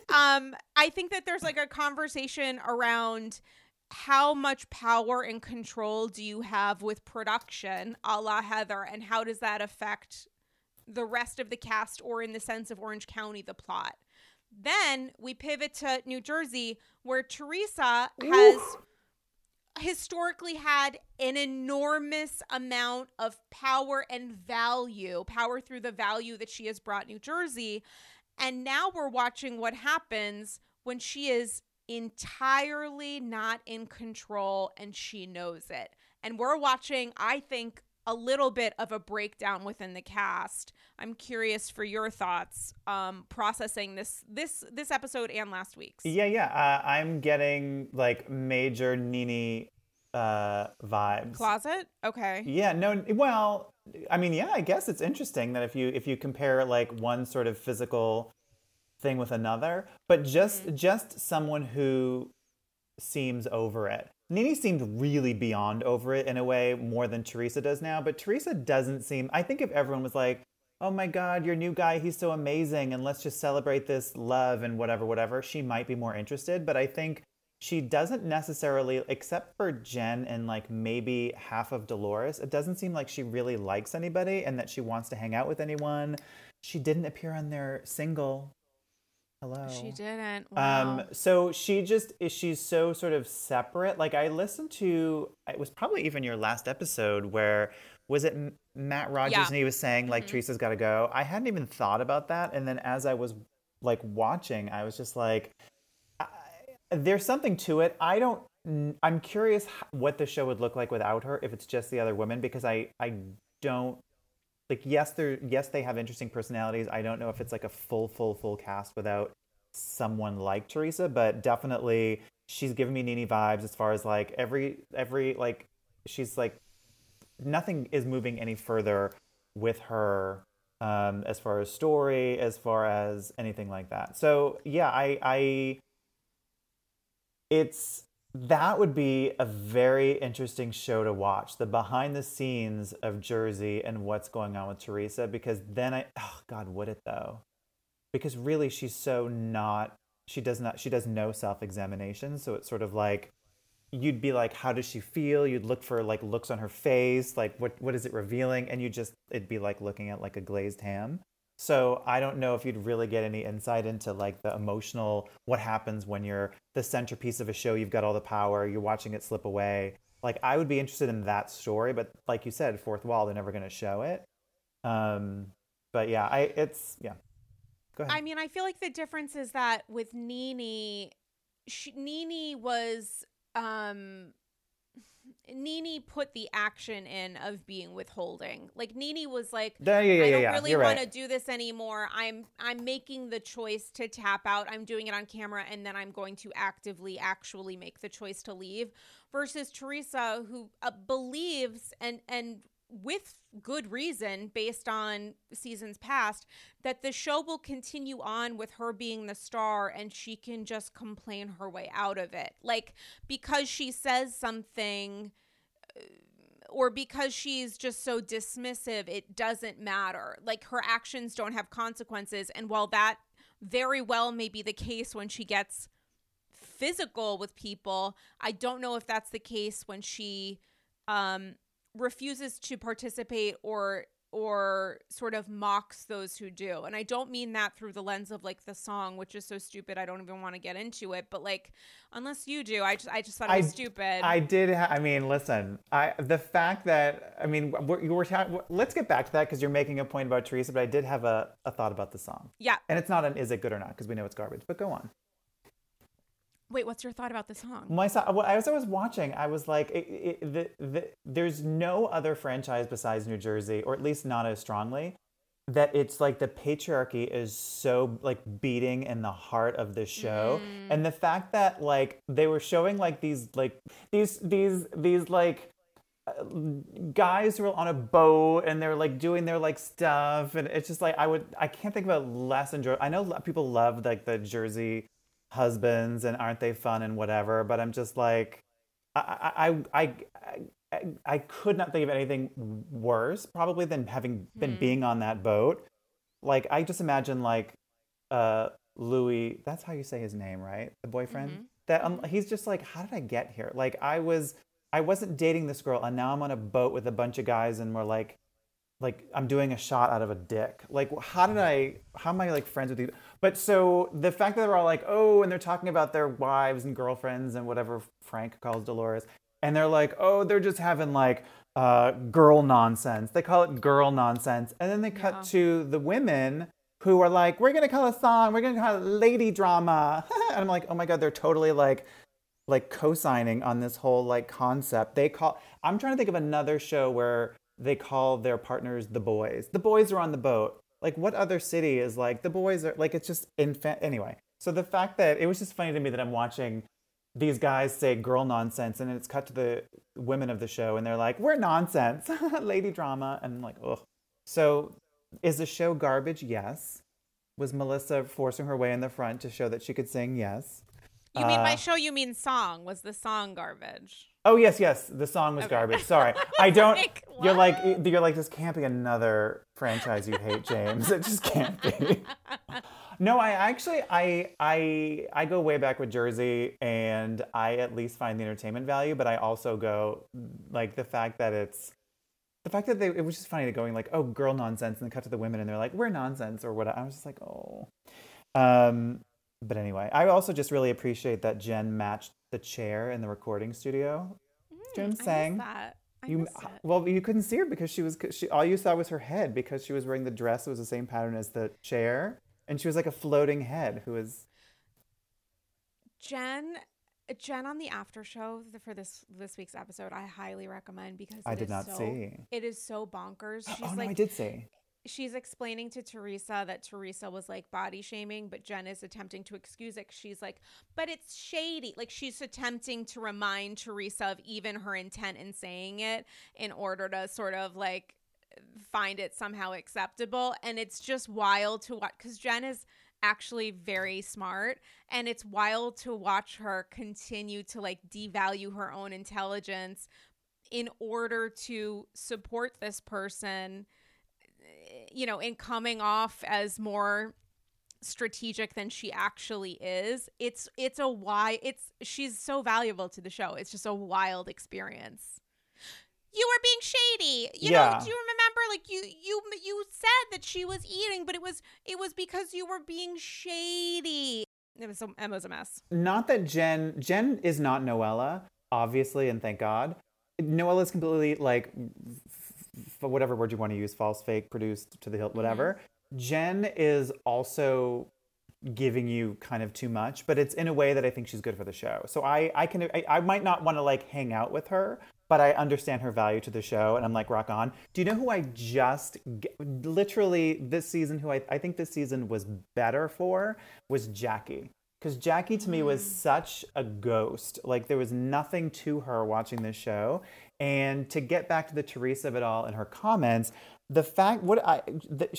[SPEAKER 1] I think that there's like a conversation around how much power and control do you have with production, a la Heather, and how does that affect the rest of the cast, or in the sense of Orange County, the plot. Then we pivot to New Jersey, where Teresa has historically had an enormous amount of power and value, power through the value that she has brought New Jersey. And now we're watching what happens when she is entirely not in control and she knows it. And we're watching, I think, a little bit of a breakdown within the cast. I'm curious for your thoughts processing this episode and last week's.
[SPEAKER 2] Yeah. I'm getting like major Nene vibes.
[SPEAKER 1] Closet? Okay.
[SPEAKER 2] Yeah, no, well, I mean, yeah, I guess it's interesting that if you compare like one sort of physical thing with another, but just someone who seems over it. Nene seemed really beyond over it in a way, more than Teresa does now. But Teresa doesn't seem, I think if everyone was like, oh my God, your new guy, he's so amazing, and let's just celebrate this love and whatever, she might be more interested. But I think she doesn't necessarily, except for Jen and like maybe half of Dolores, it doesn't seem like she really likes anybody and that she wants to hang out with anyone. She didn't appear on their single. Hello.
[SPEAKER 1] She didn't. Wow.
[SPEAKER 2] So she's so sort of separate. Like I listened to, it was probably even your last episode where, was it Matt Rogers and he was saying like Teresa's got to go. I hadn't even thought about that. And then as I was like watching, I was just like, there's something to it. I'm curious what the show would look like without her, if it's just the other women, because I don't, like, yes, they have interesting personalities. I don't know if it's like a full cast without someone like Teresa, but definitely she's giving me Nene vibes as far as like every like, she's like, nothing is moving any further with her as far as story, as far as anything like that. So yeah, that would be a very interesting show to watch, the behind the scenes of Jersey and what's going on with Teresa, because then oh God, would it though? Because really she does no self-examination. So it's sort of like, you'd be like, how does she feel? You'd look for like looks on her face, like what is it revealing? And it'd be like looking at like a glazed ham. So I don't know if you'd really get any insight into like the emotional, what happens when you're the centerpiece of a show, you've got all the power, you're watching it slip away. Like I would be interested in that story, but like you said, fourth wall, they're never going to show it. But yeah, Go ahead.
[SPEAKER 1] I mean, I feel like the difference is that with Nene, Nene was, Nene put the action in of being withholding. Like Nene was like, I don't really want to do this anymore. I'm making the choice to tap out. I'm doing it on camera, and then I'm going to actually make the choice to leave. Versus Teresa, who believes and with good reason, based on seasons past, that the show will continue on with her being the star and she can just complain her way out of it. Like, because she says something or because she's just so dismissive, it doesn't matter. Like, her actions don't have consequences. And while that very well may be the case when she gets physical with people, I don't know if that's the case when she refuses to participate or sort of mocks those who do. And I don't mean that through the lens of like the song, which is so stupid I don't even want to get into it, but like, unless you do, I just thought it was stupid.
[SPEAKER 2] I did I mean, listen, the fact that, I mean, let's get back to that because you're making a point about Teresa, but I did have a thought about the song.
[SPEAKER 1] Yeah.
[SPEAKER 2] And it's not an is it good or not, because we know it's garbage, but go on.
[SPEAKER 1] Wait, what's your thought about the song?
[SPEAKER 2] As I was watching, I was like, there's no other franchise besides New Jersey, or at least not as strongly, that it's like the patriarchy is so like beating in the heart of the show. And the fact that like they were showing like these like these like guys who are on a boat and they're like doing their like stuff, and it's just like I can't think of a less enjoyable. I know people love like the Jersey husbands and aren't they fun and whatever. But I'm just like, I could not think of anything worse probably than having been being on that boat. Like I just imagine like Louis, that's how you say his name, right? The boyfriend. That he's just like, how did I get here? Like I wasn't dating this girl and now I'm on a boat with a bunch of guys and we're like I'm doing a shot out of a dick. Like how am I like friends with you? But so the fact that they're all like, oh, and they're talking about their wives and girlfriends and whatever Frank calls Dolores. And they're like, oh, they're just having like girl nonsense. They call it girl nonsense. And then they cut to the women who are like, we're going to call a song. We're going to call it lady drama. And I'm like, oh my God, they're totally like co-signing on this whole like concept. I'm trying to think of another show where they call their partners the boys. The boys are on the boat. Like what other city is like, the boys are like, it's just anyway. So the fact that it was just funny to me that I'm watching these guys say girl nonsense and then it's cut to the women of the show and they're like, we're nonsense, lady drama. And I'm like, ugh. So is the show garbage? Yes. Was Melissa forcing her way in the front to show that she could sing? Yes.
[SPEAKER 3] You mean by show, you mean song. Was the song garbage?
[SPEAKER 2] Oh, yes. The song was garbage. Sorry. I don't, you're like, this can't be another franchise you hate, James. It just can't be. No, I go way back with Jersey and I at least find the entertainment value, but I also go like the fact that it was just funny to going like, oh, girl nonsense, and then cut to the women and they're like, we're nonsense or what. I was just like, oh. But anyway, I also just really appreciate that Jen matched the chair in the recording studio. Do you know what I'm saying?
[SPEAKER 3] I missed it.
[SPEAKER 2] Well, you couldn't see her because all you saw was her head because she was wearing the dress that was the same pattern as the chair. And she was like a floating head who was...
[SPEAKER 3] Jen on the after show for this week's episode, I highly recommend because
[SPEAKER 2] I did not see.
[SPEAKER 3] It is so bonkers.
[SPEAKER 2] No, I did see.
[SPEAKER 3] She's explaining to Teresa that Teresa was like body shaming, but Jen is attempting to excuse it. She's like, but it's shady. Like she's attempting to remind Teresa of even her intent in saying it in order to sort of like find it somehow acceptable. And it's just wild to watch because Jen is actually very smart and it's wild to watch her continue to like devalue her own intelligence in order to support this person, you know, in coming off as more strategic than she actually is. She's so valuable to the show. It's just a wild experience. You were being shady. You know, do you remember like you said that she was eating, but it was because you were being shady. It was a mess.
[SPEAKER 2] Not that Jen is not Noella, obviously, and thank God. Noella's completely like for whatever word you want to use, false, fake, produced to the hilt, whatever. Jen is also giving you kind of too much, but it's in a way that I think she's good for the show. So I might not want to like hang out with her, but I understand her value to the show and I'm like, rock on. Do you know who I literally this season, who I think this season was better for was Jackie. Because Jackie to me was such a ghost. Like there was nothing to her watching this show. And to get back to the Teresa of it all and her comments, the fact that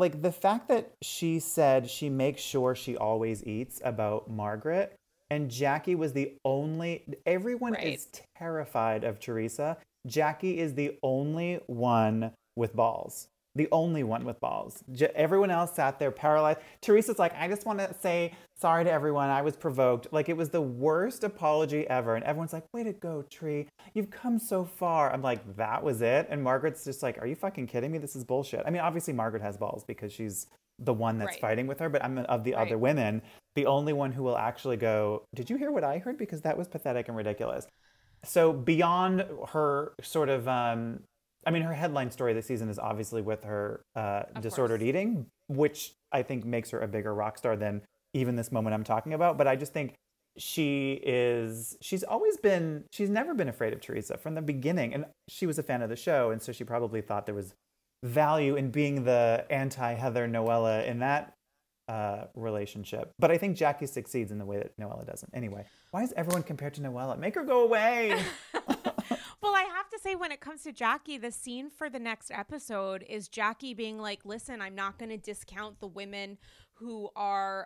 [SPEAKER 2] she said she makes sure she always eats about Margaret, and Jackie was the only. Everyone is terrified of Teresa. Jackie is the only one with balls. The only one with balls. Everyone else sat there paralyzed. Teresa's like, I just want to say sorry to everyone. I was provoked. Like, it was the worst apology ever. And everyone's like, way to go, Tree. You've come so far. I'm like, that was it? And Margaret's just like, are you fucking kidding me? This is bullshit. I mean, obviously Margaret has balls because she's the one that's fighting with her. But I'm of the other women, the only one who will actually go, did you hear what I heard? Because that was pathetic and ridiculous. So beyond her sort of... I mean, her headline story this season is obviously with her disordered eating, which I think makes her a bigger rock star than even this moment I'm talking about. But I just think she's never been afraid of Teresa from the beginning. And she was a fan of the show. And so she probably thought there was value in being the anti-Heather Noella in that relationship. But I think Jackie succeeds in the way that Noella doesn't. Anyway, why is everyone compared to Noella? Make her go away.
[SPEAKER 3] Well, I have to say, when it comes to Jackie, the scene for the next episode is Jackie being like, listen, I'm not going to discount the women who are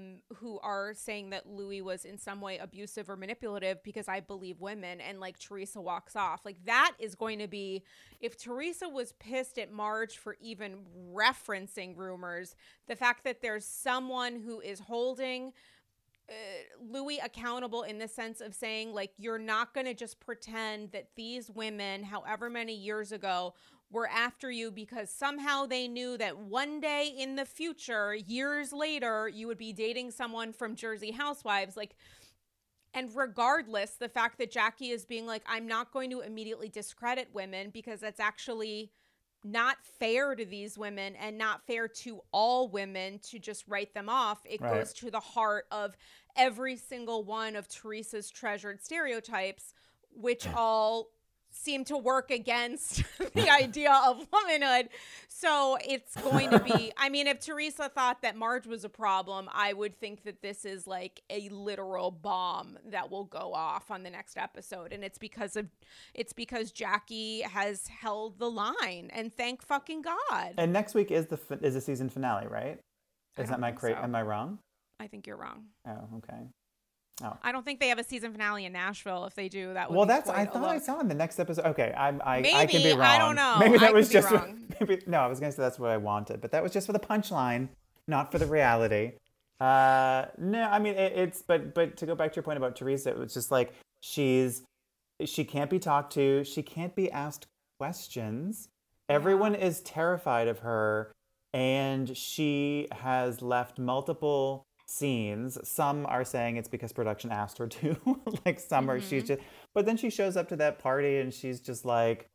[SPEAKER 3] saying that Louis was in some way abusive or manipulative because I believe women. And like Teresa walks off. Like that is going to be, if Teresa was pissed at Marge for even referencing rumors, the fact that there's someone who is holding Louis accountable in the sense of saying, like, you're not going to just pretend that these women, however many years ago, were after you because somehow they knew that one day in the future, years later, you would be dating someone from Jersey Housewives. Like, and regardless, the fact that Jackie is being like, I'm not going to immediately discredit women because that's actually not fair to these women and not fair to all women to just write them off. It goes to the heart of every single one of Teresa's treasured stereotypes, which all seem to work against the idea of womanhood. So it's going to be, I mean, if Teresa thought that Marge was a problem, I would think that this is like a literal bomb that will go off on the next episode. And it's because Jackie has held the line, and thank fucking God.
[SPEAKER 2] And next week is the season finale, right? Am I wrong?
[SPEAKER 3] I think you're wrong.
[SPEAKER 2] Oh, okay. Oh.
[SPEAKER 3] I don't think they have a season finale in Nashville. If they do, that would
[SPEAKER 2] well,
[SPEAKER 3] be
[SPEAKER 2] that's. I thought I saw in the next episode. Okay, I
[SPEAKER 3] maybe,
[SPEAKER 2] can be wrong.
[SPEAKER 3] I don't know.
[SPEAKER 2] Maybe that
[SPEAKER 3] I
[SPEAKER 2] was
[SPEAKER 3] could be
[SPEAKER 2] just.
[SPEAKER 3] wrong.
[SPEAKER 2] Maybe no. I was gonna say that's what I wanted, but that was just for the punchline, not for the reality. No, I mean it's. But to go back to your point about Teresa, it was just like she can't be talked to. She can't be asked questions. Everyone is terrified of her, and she has left multiple scenes. Some are saying it's because production asked her to. Like some are she's just, but then she shows up to that party and she's just like,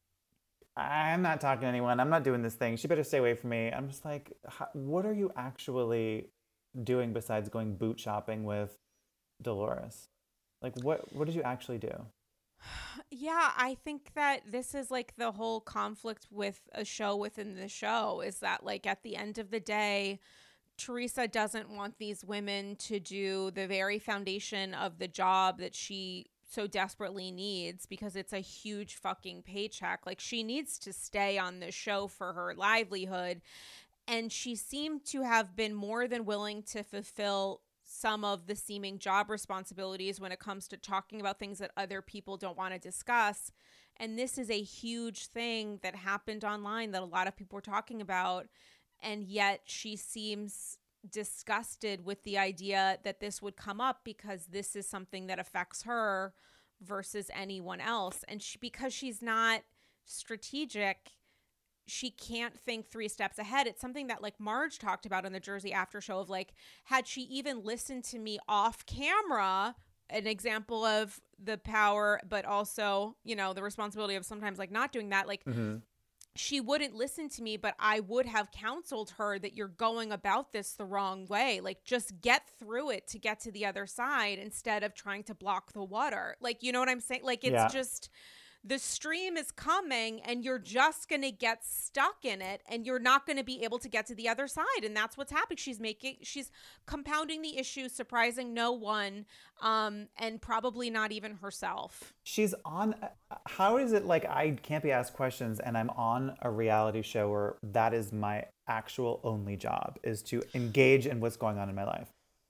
[SPEAKER 2] I'm not talking to anyone, I'm not doing this thing, she better stay away from me. I'm just like, what are you actually doing besides going boot shopping with Dolores? Like what did you actually do?
[SPEAKER 3] Yeah, I think that this is like the whole conflict with a show within the show, is that like at the end of the day, Teresa doesn't want these women to do the very foundation of the job that she so desperately needs, because it's a huge fucking paycheck. Like she needs to stay on the show for her livelihood. And she seemed to have been more than willing to fulfill some of the seeming job responsibilities when it comes to talking about things that other people don't want to discuss. And this is a huge thing that happened online that a lot of people were talking about. And yet she seems disgusted with the idea that this would come up because this is something that affects her versus anyone else. And because she's not strategic, she can't think 3 steps ahead. It's something that like Marge talked about in the Jersey After Show of like, had she even listened to me off camera, an example of the power, but also, you know, the responsibility of sometimes like not doing that. Like, she wouldn't listen to me, but I would have counseled her that you're going about this the wrong way. Like, just get through it to get to the other side instead of trying to block the water. Like, you know what I'm saying? Like, it's just, the stream is coming and you're just going to get stuck in it and you're not going to be able to get to the other side. And that's what's happening. She's compounding the issue, surprising no one, and probably not even herself.
[SPEAKER 2] She's on, how is it like I can't be asked questions and I'm on a reality show where that is my actual only job, is to engage in what's going on in my life?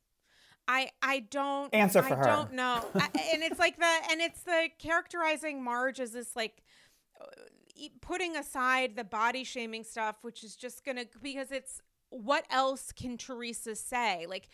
[SPEAKER 3] I don't
[SPEAKER 2] answer for her.
[SPEAKER 3] I don't know. And it's like it's the characterizing Marge as this like putting aside the body shaming stuff, which is just gonna, because it's, what else can Teresa say? Like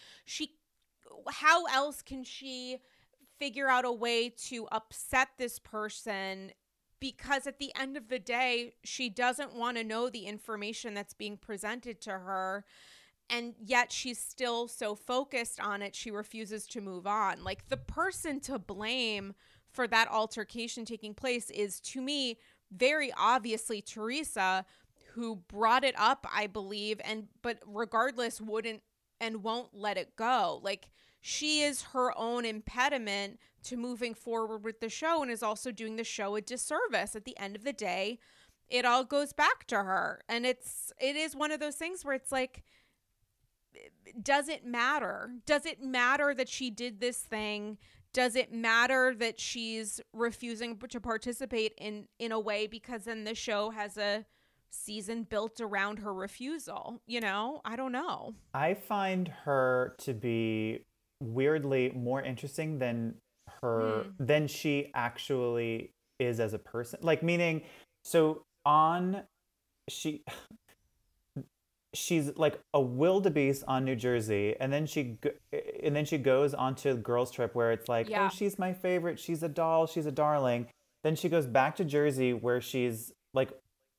[SPEAKER 3] how else can she figure out a way to upset this person? Because at the end of the day, she doesn't want to know the information that's being presented to her. And yet she's still so focused on it, she refuses to move on. Like, the person to blame for that altercation taking place is, to me, very obviously Teresa, who brought it up, I believe, but regardless wouldn't and won't let it go. Like, she is her own impediment to moving forward with the show and is also doing the show a disservice. At the end of the day, it all goes back to her. And it is one of those things where it's like, does it matter? Does it matter that she did this thing? does it matter that she's refusing to participate in a way because then the show has a season built around her refusal? You know, I don't know.
[SPEAKER 2] I find her to be weirdly more interesting than she actually is as a person. Like, meaning, so on she she's like a wildebeest on New Jersey, and then she goes onto girls trip where it's like,
[SPEAKER 3] Yeah.
[SPEAKER 2] oh, she's my favorite, she's a doll, she's a darling. Then she goes back to Jersey where she's like,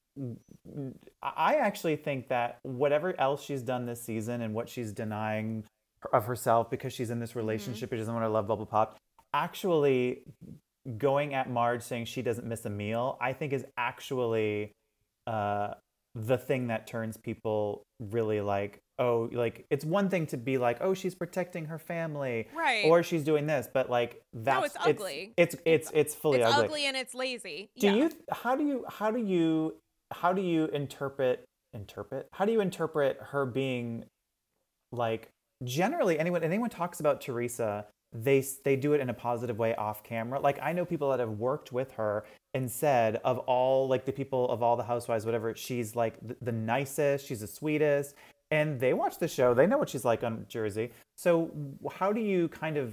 [SPEAKER 2] I actually think that whatever else she's done this season and what she's denying of herself because she's in this relationship, she doesn't want to love bubble pop, actually going at Marge saying she doesn't miss a meal, I think is actually the thing that turns people really like, oh, like it's one thing to be like, oh, she's protecting her family,
[SPEAKER 3] Right.
[SPEAKER 2] or she's doing this, but like that's
[SPEAKER 3] it's ugly.
[SPEAKER 2] It's fully
[SPEAKER 3] It's
[SPEAKER 2] ugly.
[SPEAKER 3] ugly and it's lazy.
[SPEAKER 2] Do you how do you interpret her being like, generally anyone talks about Teresa, they do it in a positive way off camera. Like, I know people that have worked with her and said of all, like, the people of all the housewives, whatever, she's like the nicest, she's the sweetest, and they watch the show, they know what she's like on Jersey. So how do you kind of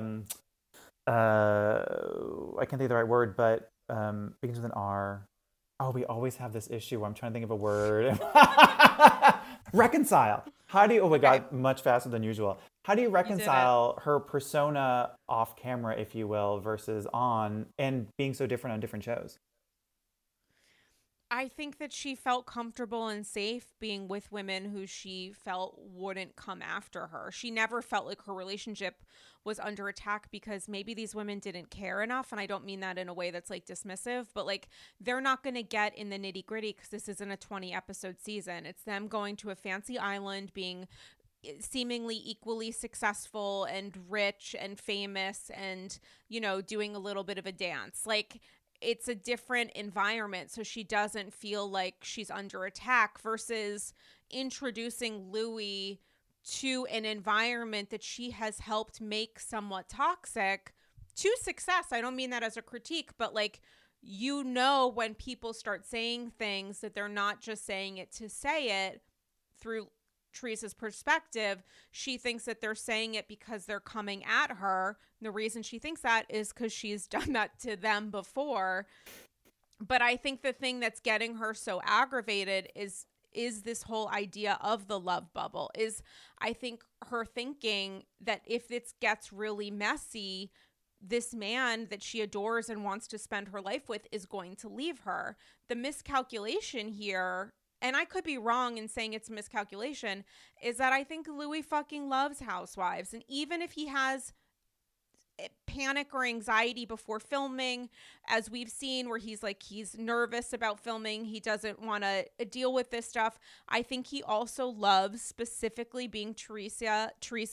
[SPEAKER 2] I can't think of the right word, but begins with an R. Oh, we always have this issue where I'm trying to think of a word. Reconcile. How do you, oh my God, much faster than usual. How do you reconcile her persona off camera, if you will, versus on, and being so different on different shows?
[SPEAKER 3] I think that she felt comfortable and safe being with women who she felt wouldn't come after her. She never felt like her relationship was under attack because maybe these women didn't care enough. And I don't mean that in a way that's like dismissive, but like they're not going to get in the nitty gritty because this isn't a 20 episode season. It's them going to a fancy island, being seemingly equally successful and rich and famous and, you know, doing a little bit of a dance. Like, it's a different environment, so she doesn't feel like she's under attack, versus introducing Louis to an environment that she has helped make somewhat toxic to success. I don't mean that as a critique, but like, you know, when people start saying things that they're not just saying it to say it. Through Teresa's perspective, she thinks that they're saying it because they're coming at her. And the reason she thinks that is because she's done that to them before. But I think the thing that's getting her so aggravated is this whole idea of the love bubble. Is, I think, her thinking that if it gets really messy, this man that she adores and wants to spend her life with is going to leave her. The miscalculation here, and I could be wrong in saying it's a miscalculation, is that I think Louis fucking loves housewives. And even if he has panic or anxiety before filming, as we've seen, where he's nervous about filming, he doesn't want to deal with this stuff, I think he also loves specifically being Teresa,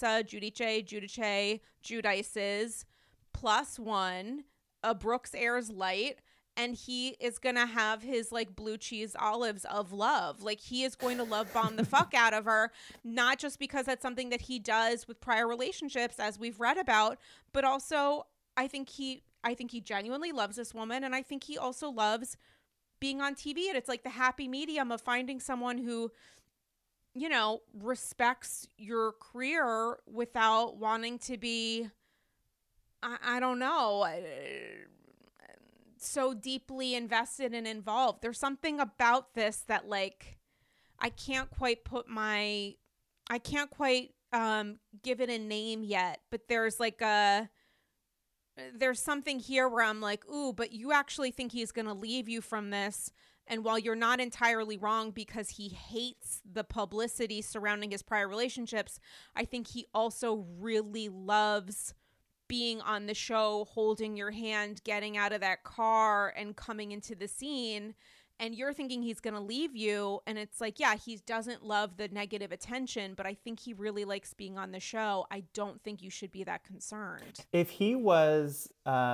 [SPEAKER 3] Giudice, Giudice's plus one, a Brooks Ayers light. And he is going to have his like blue cheese olives of love. Like, he is going to love bomb the fuck out of her, not just because that's something that he does with prior relationships, as we've read about, but also I think he genuinely loves this woman. And I think he also loves being on TV. And it's like the happy medium of finding someone who, you know, respects your career without wanting to be, I don't know, so deeply invested and involved. There's something about this that, like, I can't quite give it a name yet, but there's something here where I'm like, ooh, but you actually think he's going to leave you from this. And while you're not entirely wrong because he hates the publicity surrounding his prior relationships, I think he also really loves being on the show, holding your hand, getting out of that car and coming into the scene. And you're thinking he's going to leave you. And it's like, yeah, he doesn't love the negative attention, but I think he really likes being on the show. I don't think you should be that concerned.
[SPEAKER 2] If he were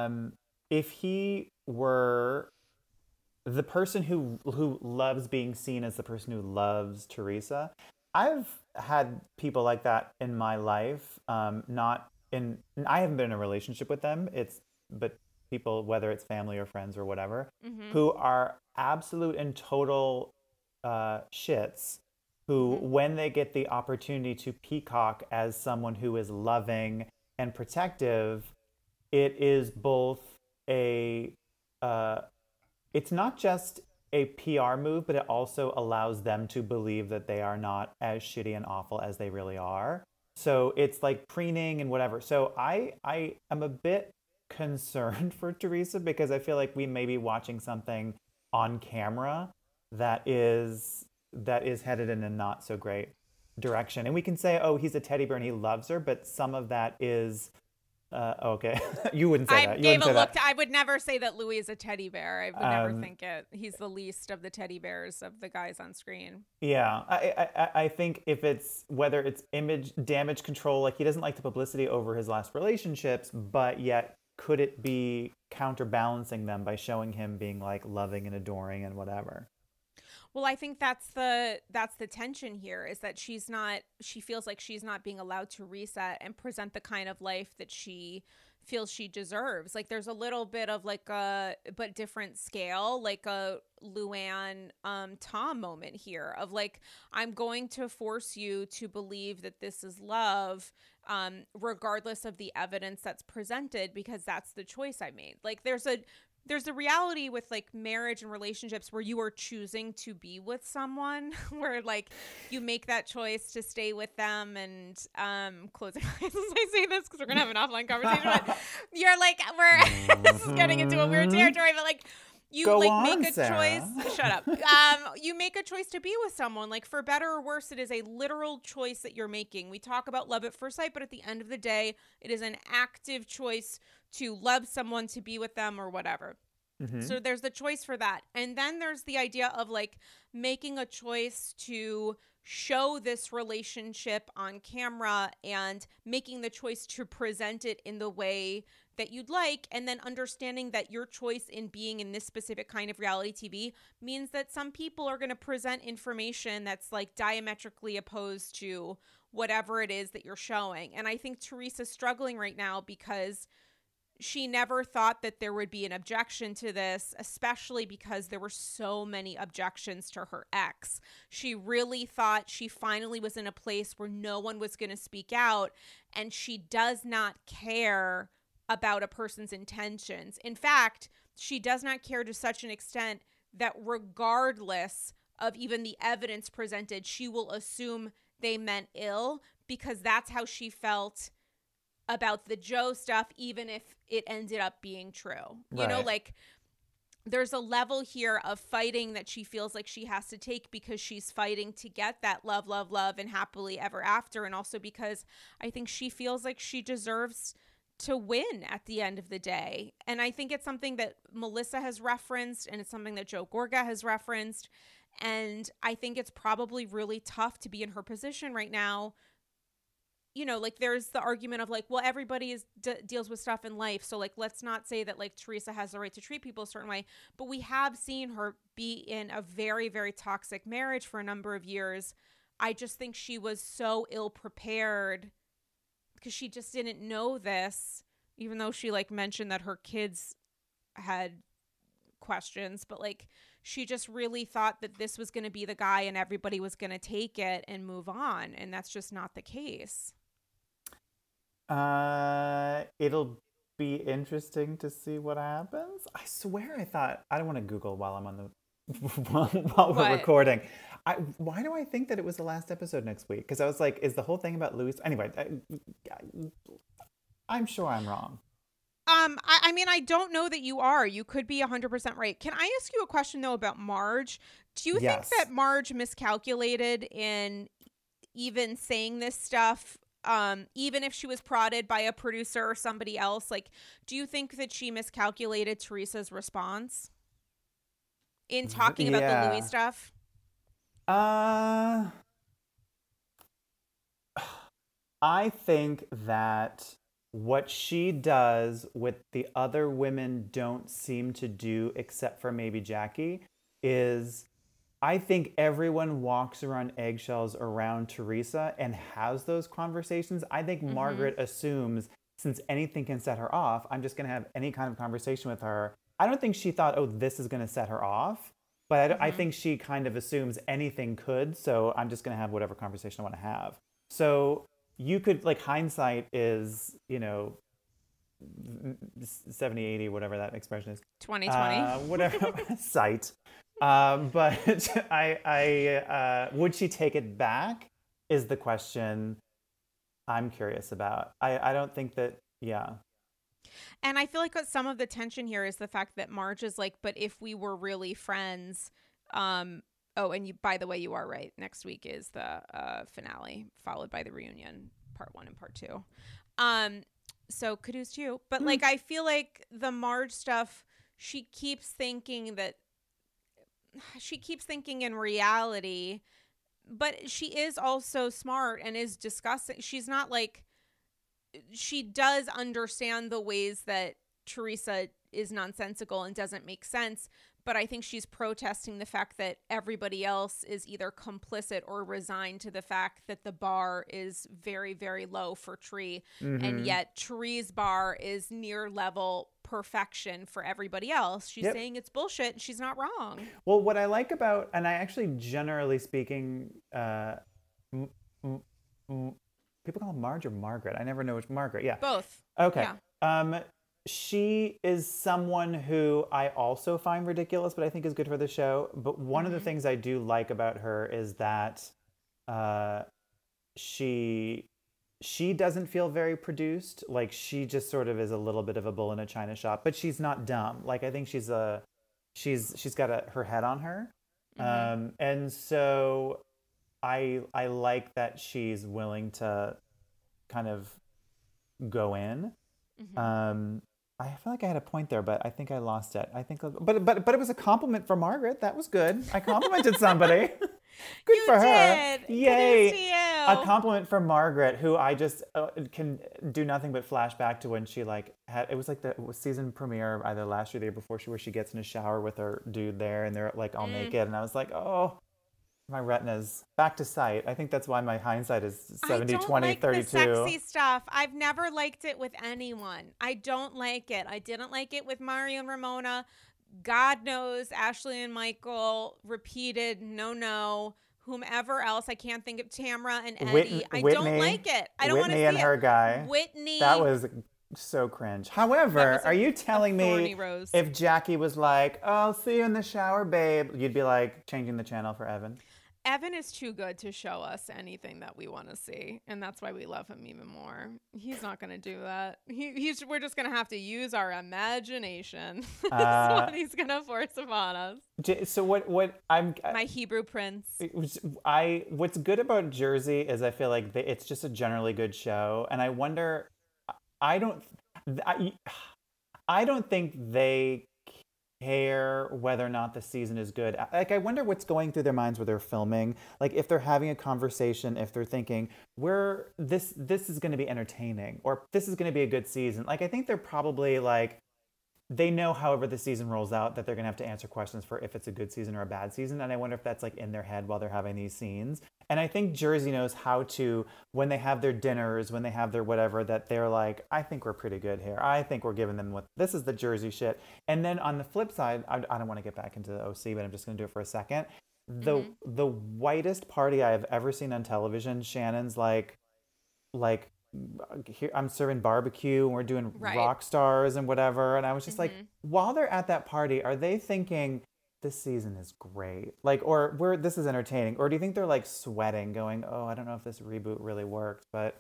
[SPEAKER 2] the person who loves being seen as the person who loves Teresa, I've had people like that in my life, not I haven't been in a relationship with them. But people, whether it's family or friends or whatever, who are absolute and total shits, who, when they get the opportunity to peacock as someone who is loving and protective, it is both a, it's not just a PR move, but it also allows them to believe that they are not as shitty and awful as they really are. So it's like preening and whatever. So I am a bit concerned for Teresa, because I feel like we may be watching something on camera that is headed in a not so great direction. And we can say, oh, he's a teddy bear and he loves her, but some of that is okay. You wouldn't say that. You
[SPEAKER 3] gave
[SPEAKER 2] wouldn't
[SPEAKER 3] a
[SPEAKER 2] say
[SPEAKER 3] look.
[SPEAKER 2] that.
[SPEAKER 3] I would never say that Louis is a teddy bear. I would never think it. He's the least of the teddy bears of the guys on screen.
[SPEAKER 2] Yeah, I think if it's, whether it's image damage control, like he doesn't like the publicity over his last relationships, but yet could it be counterbalancing them by showing him being like loving and adoring and whatever?
[SPEAKER 3] Well, I think that's the tension here, is that she feels like she's not being allowed to reset and present the kind of life that she feels she deserves. Like there's a little bit of like a but different scale, like a Luann Tom moment here of like, I'm going to force you to believe that this is love, regardless of the evidence that's presented, because that's the choice I made. Like there's a reality with like marriage and relationships where you are choosing to be with someone, where like you make that choice to stay with them. And closing eyes as I say this, because we're gonna have an offline conversation, but you're like, this is getting into a weird territory, but like you
[SPEAKER 2] Go
[SPEAKER 3] like
[SPEAKER 2] on,
[SPEAKER 3] make a
[SPEAKER 2] Sarah.
[SPEAKER 3] choice. Shut up. You make a choice to be with someone, like for better or worse. It is a literal choice that you're making. We talk about love at first sight, but at the end of the day, it is an active choice to love someone, to be with them, or whatever. So there's the choice for that. And then there's the idea of like making a choice to show this relationship on camera and making the choice to present it in the way that you'd like. And then understanding that your choice in being in this specific kind of reality TV means that some people are going to present information that's like diametrically opposed to whatever it is that you're showing. And I think Teresa's struggling right now because she never thought that there would be an objection to this, especially because there were so many objections to her ex. She really thought she finally was in a place where no one was going to speak out, and she does not care about a person's intentions. In fact, she does not care to such an extent that regardless of even the evidence presented, she will assume they meant ill, because that's how she felt about the Joe stuff, even if it ended up being true. You know, like there's a level here of fighting that she feels like she has to take, because she's fighting to get that love, love, love, and happily ever after. And also because I think she feels like she deserves to win at the end of the day. And I think it's something that Melissa has referenced, and it's something that Joe Gorga has referenced. And I think it's probably really tough to be in her position right now. You know, like there's the argument of like, well, everybody deals with stuff in life. So like, let's not say that like Teresa has the right to treat people a certain way, but we have seen her be in a very, very toxic marriage for a number of years. I just think she was so ill prepared because she just didn't know this, even though she like mentioned that her kids had questions, but like she just really thought that this was going to be the guy and everybody was going to take it and move on. And that's just not the case.
[SPEAKER 2] It'll be interesting to see what happens. I swear I don't want to Google while I'm on the while we're recording. Why do I think that it was the last episode next week? Because I was like, is the whole thing about Louis? Anyway, I'm sure I'm wrong.
[SPEAKER 3] I mean, I don't know that you are. You could be 100% right. Can I ask you a question though about Marge? Do you think that Marge miscalculated in even saying this stuff? Even if she was prodded by a producer or somebody else, like, do you think that she miscalculated Teresa's response in talking about the Louis stuff?
[SPEAKER 2] I think that what she does, what the other women don't seem to do, except for maybe Jackie, is I think everyone walks around eggshells around Teresa and has those conversations. I think Margaret assumes since anything can set her off, I'm just going to have any kind of conversation with her. I don't think she thought, oh, this is going to set her off. But I think she kind of assumes anything could. So I'm just going to have whatever conversation I want to have. So you could, like, hindsight is, 70, 80, whatever that expression is.
[SPEAKER 3] 2020.
[SPEAKER 2] Whatever, sight. But would she take it back is the question I'm curious about. I don't think that, yeah.
[SPEAKER 3] And I feel like some of the tension here is the fact that Marge is like, but if we were really friends, and by the way, you are right. Next week is the finale, followed by the reunion, part 1 and part 2. So kudos to you. But like, I feel like the Marge stuff, she keeps thinking in reality, but she is also smart and is discussing. She's not like, she does understand the ways that Teresa is nonsensical and doesn't make sense. But I think she's protesting the fact that everybody else is either complicit or resigned to the fact that the bar is very, very low for Tree. And yet Tree's bar is near level perfection for everybody else. She's saying it's bullshit and she's not wrong.
[SPEAKER 2] Well, what I like about, and I actually, generally speaking, people call Marge or Margaret. I never know which. Margaret, yeah.
[SPEAKER 3] Both.
[SPEAKER 2] Okay.
[SPEAKER 3] Yeah.
[SPEAKER 2] She is someone who I also find ridiculous, but I think is good for the show. But one of the things I do like about her is that she doesn't feel very produced. Like, she just sort of is a little bit of a bull in a china shop, but she's not dumb. Like, I think she's got her head on her. And so I like that she's willing to kind of go in. I feel like I had a point there, but I think I lost it. I think, but it was a compliment for Margaret. That was good. I complimented somebody. Good
[SPEAKER 3] you
[SPEAKER 2] for
[SPEAKER 3] did.
[SPEAKER 2] her. Yay!
[SPEAKER 3] Kudos to you.
[SPEAKER 2] A compliment for Margaret, who I just can do nothing but flash back to when she had. It was like the season premiere either last year or the year before, where she gets in a shower with her dude there, and they're like all naked, and I was like, oh. My retina's back to sight. I think that's why my hindsight is 70, 20,
[SPEAKER 3] like
[SPEAKER 2] 32.
[SPEAKER 3] The sexy stuff. I've never liked it with anyone. I don't like it. I didn't like it with Mario and Ramona. God knows Ashley and Michael repeated no. Whomever else, I can't think of Tamra and Eddie. I don't like it. I don't want to see
[SPEAKER 2] Whitney and her guy.
[SPEAKER 3] Whitney.
[SPEAKER 2] That was so cringe. However, are you telling me
[SPEAKER 3] rose.
[SPEAKER 2] If Jackie was like, oh, I'll see you in the shower, babe, you'd be like changing the channel for Evan?
[SPEAKER 3] Evan is too good to show us anything that we want to see, and that's why we love him even more. He's not going to do that. We're just going to have to use our imagination. That's what he's going to force upon us.
[SPEAKER 2] So what I'm
[SPEAKER 3] my Hebrew prince.
[SPEAKER 2] What's good about Jersey is I feel like it's just a generally good show, and I wonder. I don't think they care whether or not the season is good. Like, I wonder what's going through their minds where they're filming. Like, if they're having a conversation, if they're thinking, this is going to be entertaining, or this is going to be a good season. Like, I think they're probably like, they know however the season rolls out that they're going to have to answer questions for if it's a good season or a bad season. And I wonder if that's like in their head while they're having these scenes. And I think Jersey knows how to, when they have their dinners, when they have their whatever, that they're like, I think we're pretty good here. I think we're giving them this is the Jersey shit. And then on the flip side, I don't want to get back into the OC, but I'm just going to do it for a second. The whitest party I have ever seen on television, Shannon's like, here I'm serving barbecue and we're doing rock stars and whatever, and I was just like, while they're at that party, are they thinking this season is great, like, or this is entertaining, or do you think they're like sweating going, oh, I don't know if this reboot really worked, but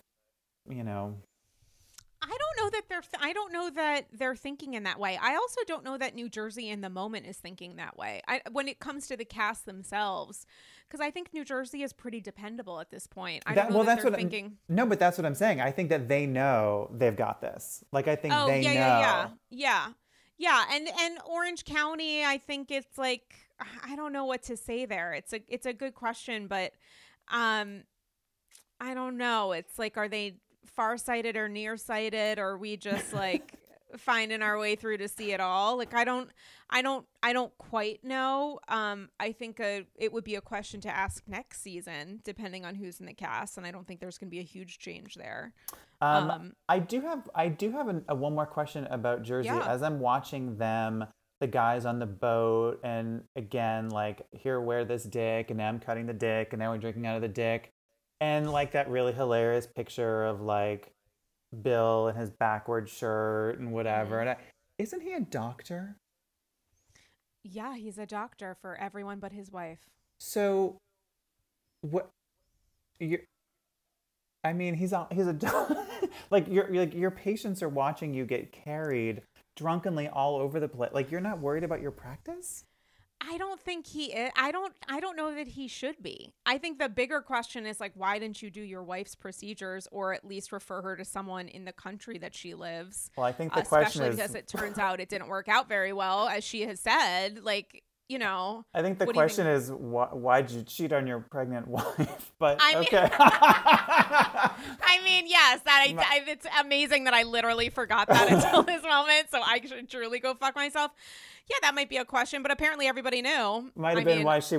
[SPEAKER 3] I don't know that they're thinking in that way. I also don't know that New Jersey in the moment is thinking that way. When it comes to the cast themselves, because I think New Jersey is pretty dependable at this point. I don't know that they're thinking.
[SPEAKER 2] No, but that's what I'm saying. I think that they know they've got this. Like, I think they know.
[SPEAKER 3] Yeah. And Orange County, I think it's like, I don't know what to say there. It's a good question, but I don't know. It's like, are they farsighted or nearsighted, or are we just like finding our way through to see it all. Like I don't quite know. I think it would be a question to ask next season, depending on who's in the cast, and I don't think there's going to be a huge change there.
[SPEAKER 2] I do have a one more question about Jersey.
[SPEAKER 3] Yeah.
[SPEAKER 2] As I'm watching them, the guys on the boat, and again, like, here, wear this dick, and now I'm cutting the dick, and now we're drinking out of the dick, and like that really hilarious picture of like Bill in his backward shirt and whatever. And isn't he a doctor?
[SPEAKER 3] Yeah, he's a doctor for everyone but his wife.
[SPEAKER 2] So, what? I mean, he's a like your patients are watching you get carried drunkenly all over the place. Like, you're not worried about your practice?
[SPEAKER 3] I don't think he is. I don't know that he should be. I think the bigger question is like, why didn't you do your wife's procedures, or at least refer her to someone in the country that she lives?
[SPEAKER 2] Well, I think the question is,
[SPEAKER 3] especially because it turns out it didn't work out very well, as she has said. Like, you know,
[SPEAKER 2] I think the question is, why'd you cheat on your pregnant wife? But okay.
[SPEAKER 3] I mean, yes, it's amazing that I literally forgot that until this moment. So I should truly go fuck myself. Yeah, that might be a question, but apparently everybody knew.
[SPEAKER 2] Might have been why she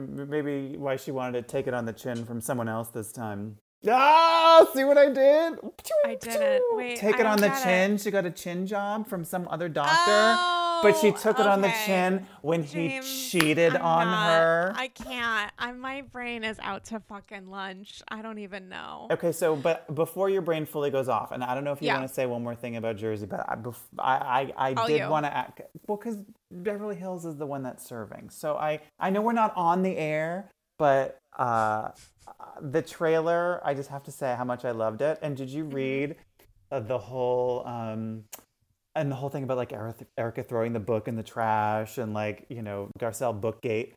[SPEAKER 2] wanted to take it on the chin from someone else this time. Ah, see what I did?
[SPEAKER 3] I didn't. Wait,
[SPEAKER 2] take it on the chin. She got a chin job from some other doctor, but she took it on the chin when
[SPEAKER 3] James,
[SPEAKER 2] he cheated on her.
[SPEAKER 3] I can't. My brain is out to fucking lunch. I don't even know.
[SPEAKER 2] Okay, so but before your brain fully goes off, and I don't know if you want to say one more thing about Jersey, but I did want to act, well, because Beverly Hills is the one that's serving. So I know we're not on the air, but the trailer, I just have to say how much I loved it. And did you read the whole thing about like Erica throwing the book in the trash and like, you know, Garcelle Bookgate?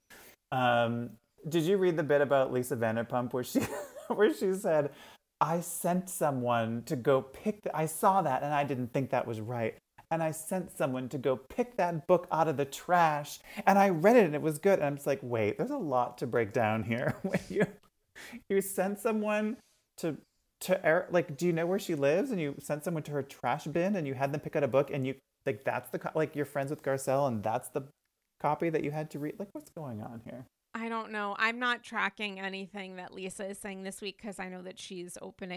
[SPEAKER 2] Did you read the bit about Lisa Vanderpump where she said, I sent someone to go pick I saw that and I didn't think that was right. And I sent someone to go pick that book out of the trash, and I read it and it was good. And I'm just like, wait, there's a lot to break down here. When you sent someone to like, do you know where she lives? And you sent someone to her trash bin and you had them pick out a book, and you like, that's like, you're friends with Garcelle and that's the copy that you had to read. Like, what's going on here?
[SPEAKER 3] I don't know. I'm not tracking anything that Lisa is saying this week because I know that she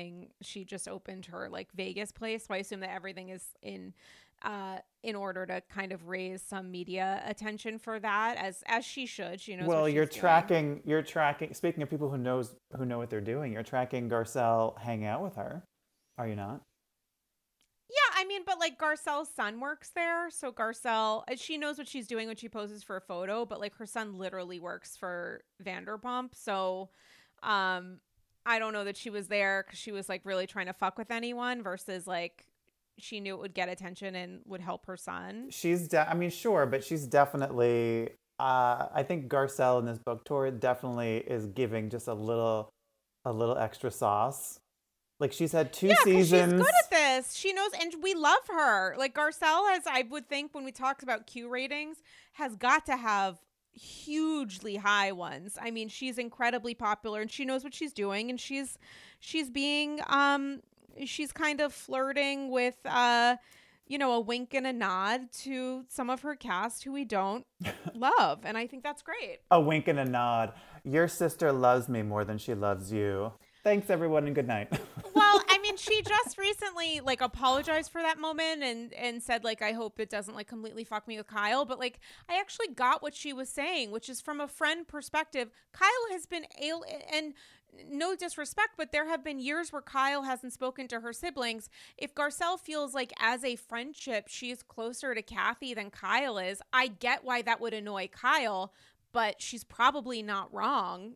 [SPEAKER 3] just opened her like Vegas place. So I assume that everything is in order to kind of raise some media attention for that, as she should. She knows. Well,
[SPEAKER 2] you're tracking. Speaking of people who know what they're doing, you're tracking Garcelle hang out with her. Are you not?
[SPEAKER 3] Yeah, I mean, but like Garcelle's son works there, so Garcelle, she knows what she's doing when she poses for a photo, but like her son literally works for Vanderpump, so I don't know that she was there because she was like really trying to fuck with anyone versus like she knew it would get attention and would help her son.
[SPEAKER 2] Sure, but she's definitely, I think Garcelle in this book tour definitely is giving just a little extra sauce. Like, she's had two seasons.
[SPEAKER 3] She's good at this. She knows, and we love her. Like, Garcelle has, I would think, when we talk about Q ratings, has got to have hugely high ones. I mean, she's incredibly popular, and she knows what she's doing, and she's being, she's kind of flirting with, a wink and a nod to some of her cast who we don't love, and I think that's great.
[SPEAKER 2] A wink and a nod. Your sister loves me more than she loves you. Thanks, everyone, and good night.
[SPEAKER 3] Well, I mean, she just recently, like, apologized for that moment and said, like, I hope it doesn't, like, completely fuck me with Kyle. But, like, I actually got what she was saying, which is from a friend perspective. Kyle has been and no disrespect, but there have been years where Kyle hasn't spoken to her siblings. If Garcelle feels like as a friendship, she is closer to Kathy than Kyle is, I get why that would annoy Kyle, but she's probably not wrong.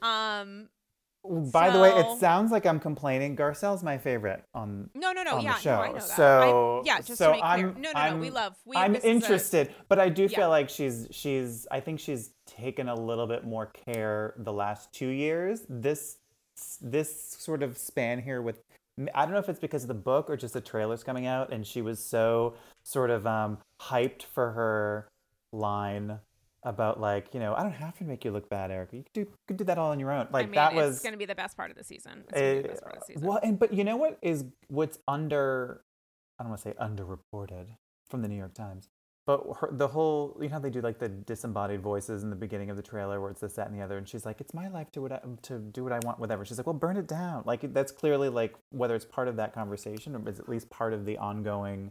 [SPEAKER 2] By the way, it sounds like I'm complaining. Garcelle's my favorite on the show.
[SPEAKER 3] No, I know that.
[SPEAKER 2] So
[SPEAKER 3] just to make clear.
[SPEAKER 2] I'm interested, but I do feel like I think she's taken a little bit more care the last 2 years. This sort of span here with, I don't know if it's because of the book or just the trailers coming out, and she was so sort of hyped for her line about, like, I don't have to make you look bad, Erica. You could do that all on your own. Like,
[SPEAKER 3] it's going to be the best part of the season. It's going to be the best part of the season.
[SPEAKER 2] Well, but you know what's I don't want to say underreported from the New York Times. But the whole, you know how they do like the disembodied voices in the beginning of the trailer where it's this, that, and the other, and she's like, "It's my life to do what I want, whatever." She's like, "Well, burn it down." Like that's clearly like whether it's part of that conversation or is at least part of the ongoing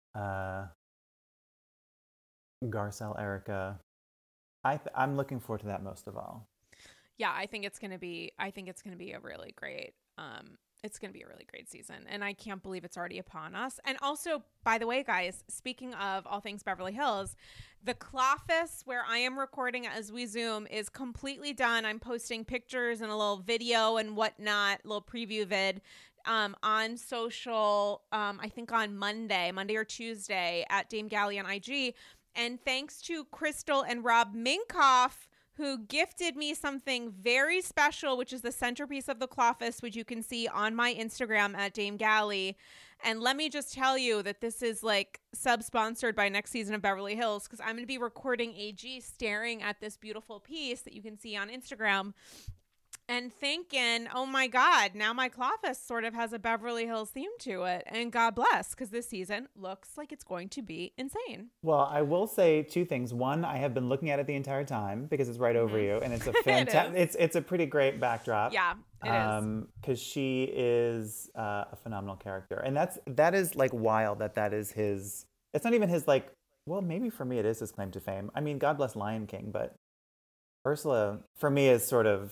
[SPEAKER 2] Garcelle Erica. I'm looking forward to that most of all.
[SPEAKER 3] Yeah, I think it's gonna be a really great. It's going to be a really great season, and I can't believe it's already upon us. And also, by the way, guys, speaking of all things Beverly Hills, the Cloffice, where I am recording as we Zoom, is completely done. I'm posting pictures and a little video and whatnot, little preview vid on social, I think on Monday or Tuesday at Dame Galley on IG. And thanks to Crystal and Rob Minkoff, who gifted me something very special, which is the centerpiece of the Cloffice, which you can see on my Instagram at Dame Galley. And let me just tell you that this is like sub-sponsored by next season of Beverly Hills, because I'm going to be recording AG staring at this beautiful piece that you can see on Instagram and thinking, oh my God, now my Cloffice sort of has a Beverly Hills theme to it. And God bless, because this season looks like it's going to be insane.
[SPEAKER 2] Well, I will say two things. One, I have been looking at it the entire time because it's right over you, and it's a fantastic. It's a pretty great backdrop.
[SPEAKER 3] Yeah, it is.
[SPEAKER 2] Because she is a phenomenal character, and that is like wild. That is his. It's not even his like. Well, maybe for me it is his claim to fame. I mean, God bless Lion King, but Ursula for me is sort of.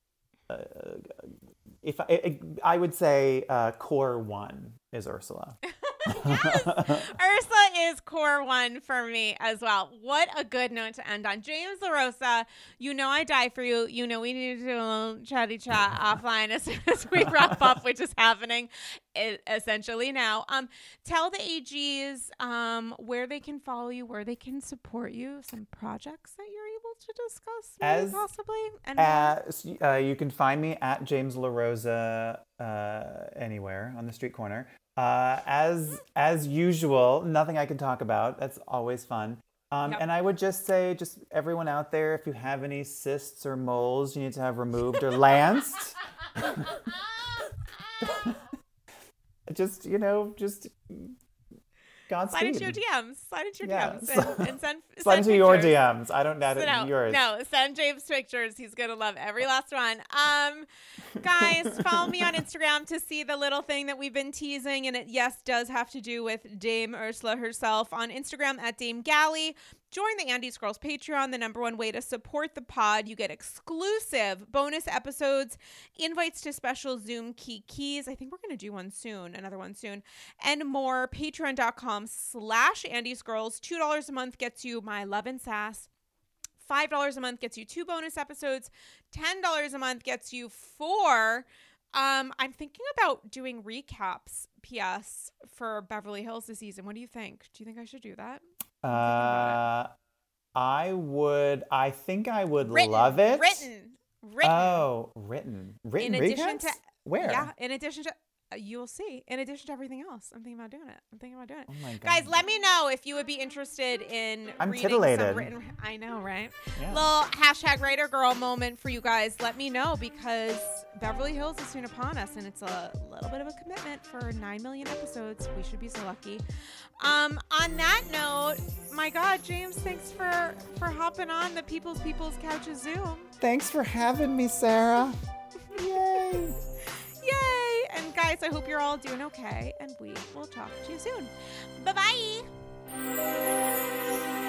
[SPEAKER 2] If I would say core one is Ursula.
[SPEAKER 3] Yes, Ursula is core one for me as well. What a good note to end on. James LaRosa, you know I die for you. You know we need to do a little chatty chat offline as soon as we wrap up, which is happening essentially now. Tell the AGs where they can follow you, where they can support you, some projects that you're able to discuss maybe possibly.
[SPEAKER 2] And you can find me at James LaRosa anywhere on the street corner. As usual, nothing I can talk about. That's always fun.
[SPEAKER 3] Yep.
[SPEAKER 2] And I would just say, just everyone out there, if you have any cysts or moles you need to have removed or lanced, just Godspeed.
[SPEAKER 3] Slide into your DMs. And send
[SPEAKER 2] slide into your
[SPEAKER 3] pictures.
[SPEAKER 2] DMs. I don't doubt it. Yours.
[SPEAKER 3] No, send James pictures. He's going to love every last one. Guys, follow me on Instagram to see the little thing that we've been teasing. And it, yes, does have to do with Dame Ursula herself on Instagram at Dame Galley. Join the Andy's Girls Patreon, the #1 way to support the pod. You get exclusive bonus episodes, invites to special Zoom keys. I think we're going to do another one soon, and more. Patreon.com/Andy's Girls. $2 a month gets you my love and sass. $5 a month gets you 2 bonus episodes. $10 a month gets you 4. I'm thinking about doing recaps, PS, for Beverly Hills this season. What do you think? Do you think I should do that?
[SPEAKER 2] I think I would love it.
[SPEAKER 3] Written.
[SPEAKER 2] Oh, written recaps? Where?
[SPEAKER 3] Yeah, in addition to you'll see. In addition to everything else, I'm thinking about doing it.
[SPEAKER 2] Oh my God.
[SPEAKER 3] Guys, let me know if you would be interested in reading
[SPEAKER 2] titillated.
[SPEAKER 3] some written. I know, right?
[SPEAKER 2] Yeah.
[SPEAKER 3] Little #writer girl moment for you guys. Let me know, because Beverly Hills is soon upon us, and it's a little bit of a commitment for 9 million episodes. We should be so lucky. On that note, my God, James, thanks for hopping on the People's Couches Zoom.
[SPEAKER 2] Thanks for having me, Sarah. Yay.
[SPEAKER 3] Yay! And guys, I hope you're all doing okay, and we will talk to you soon. Bye-bye!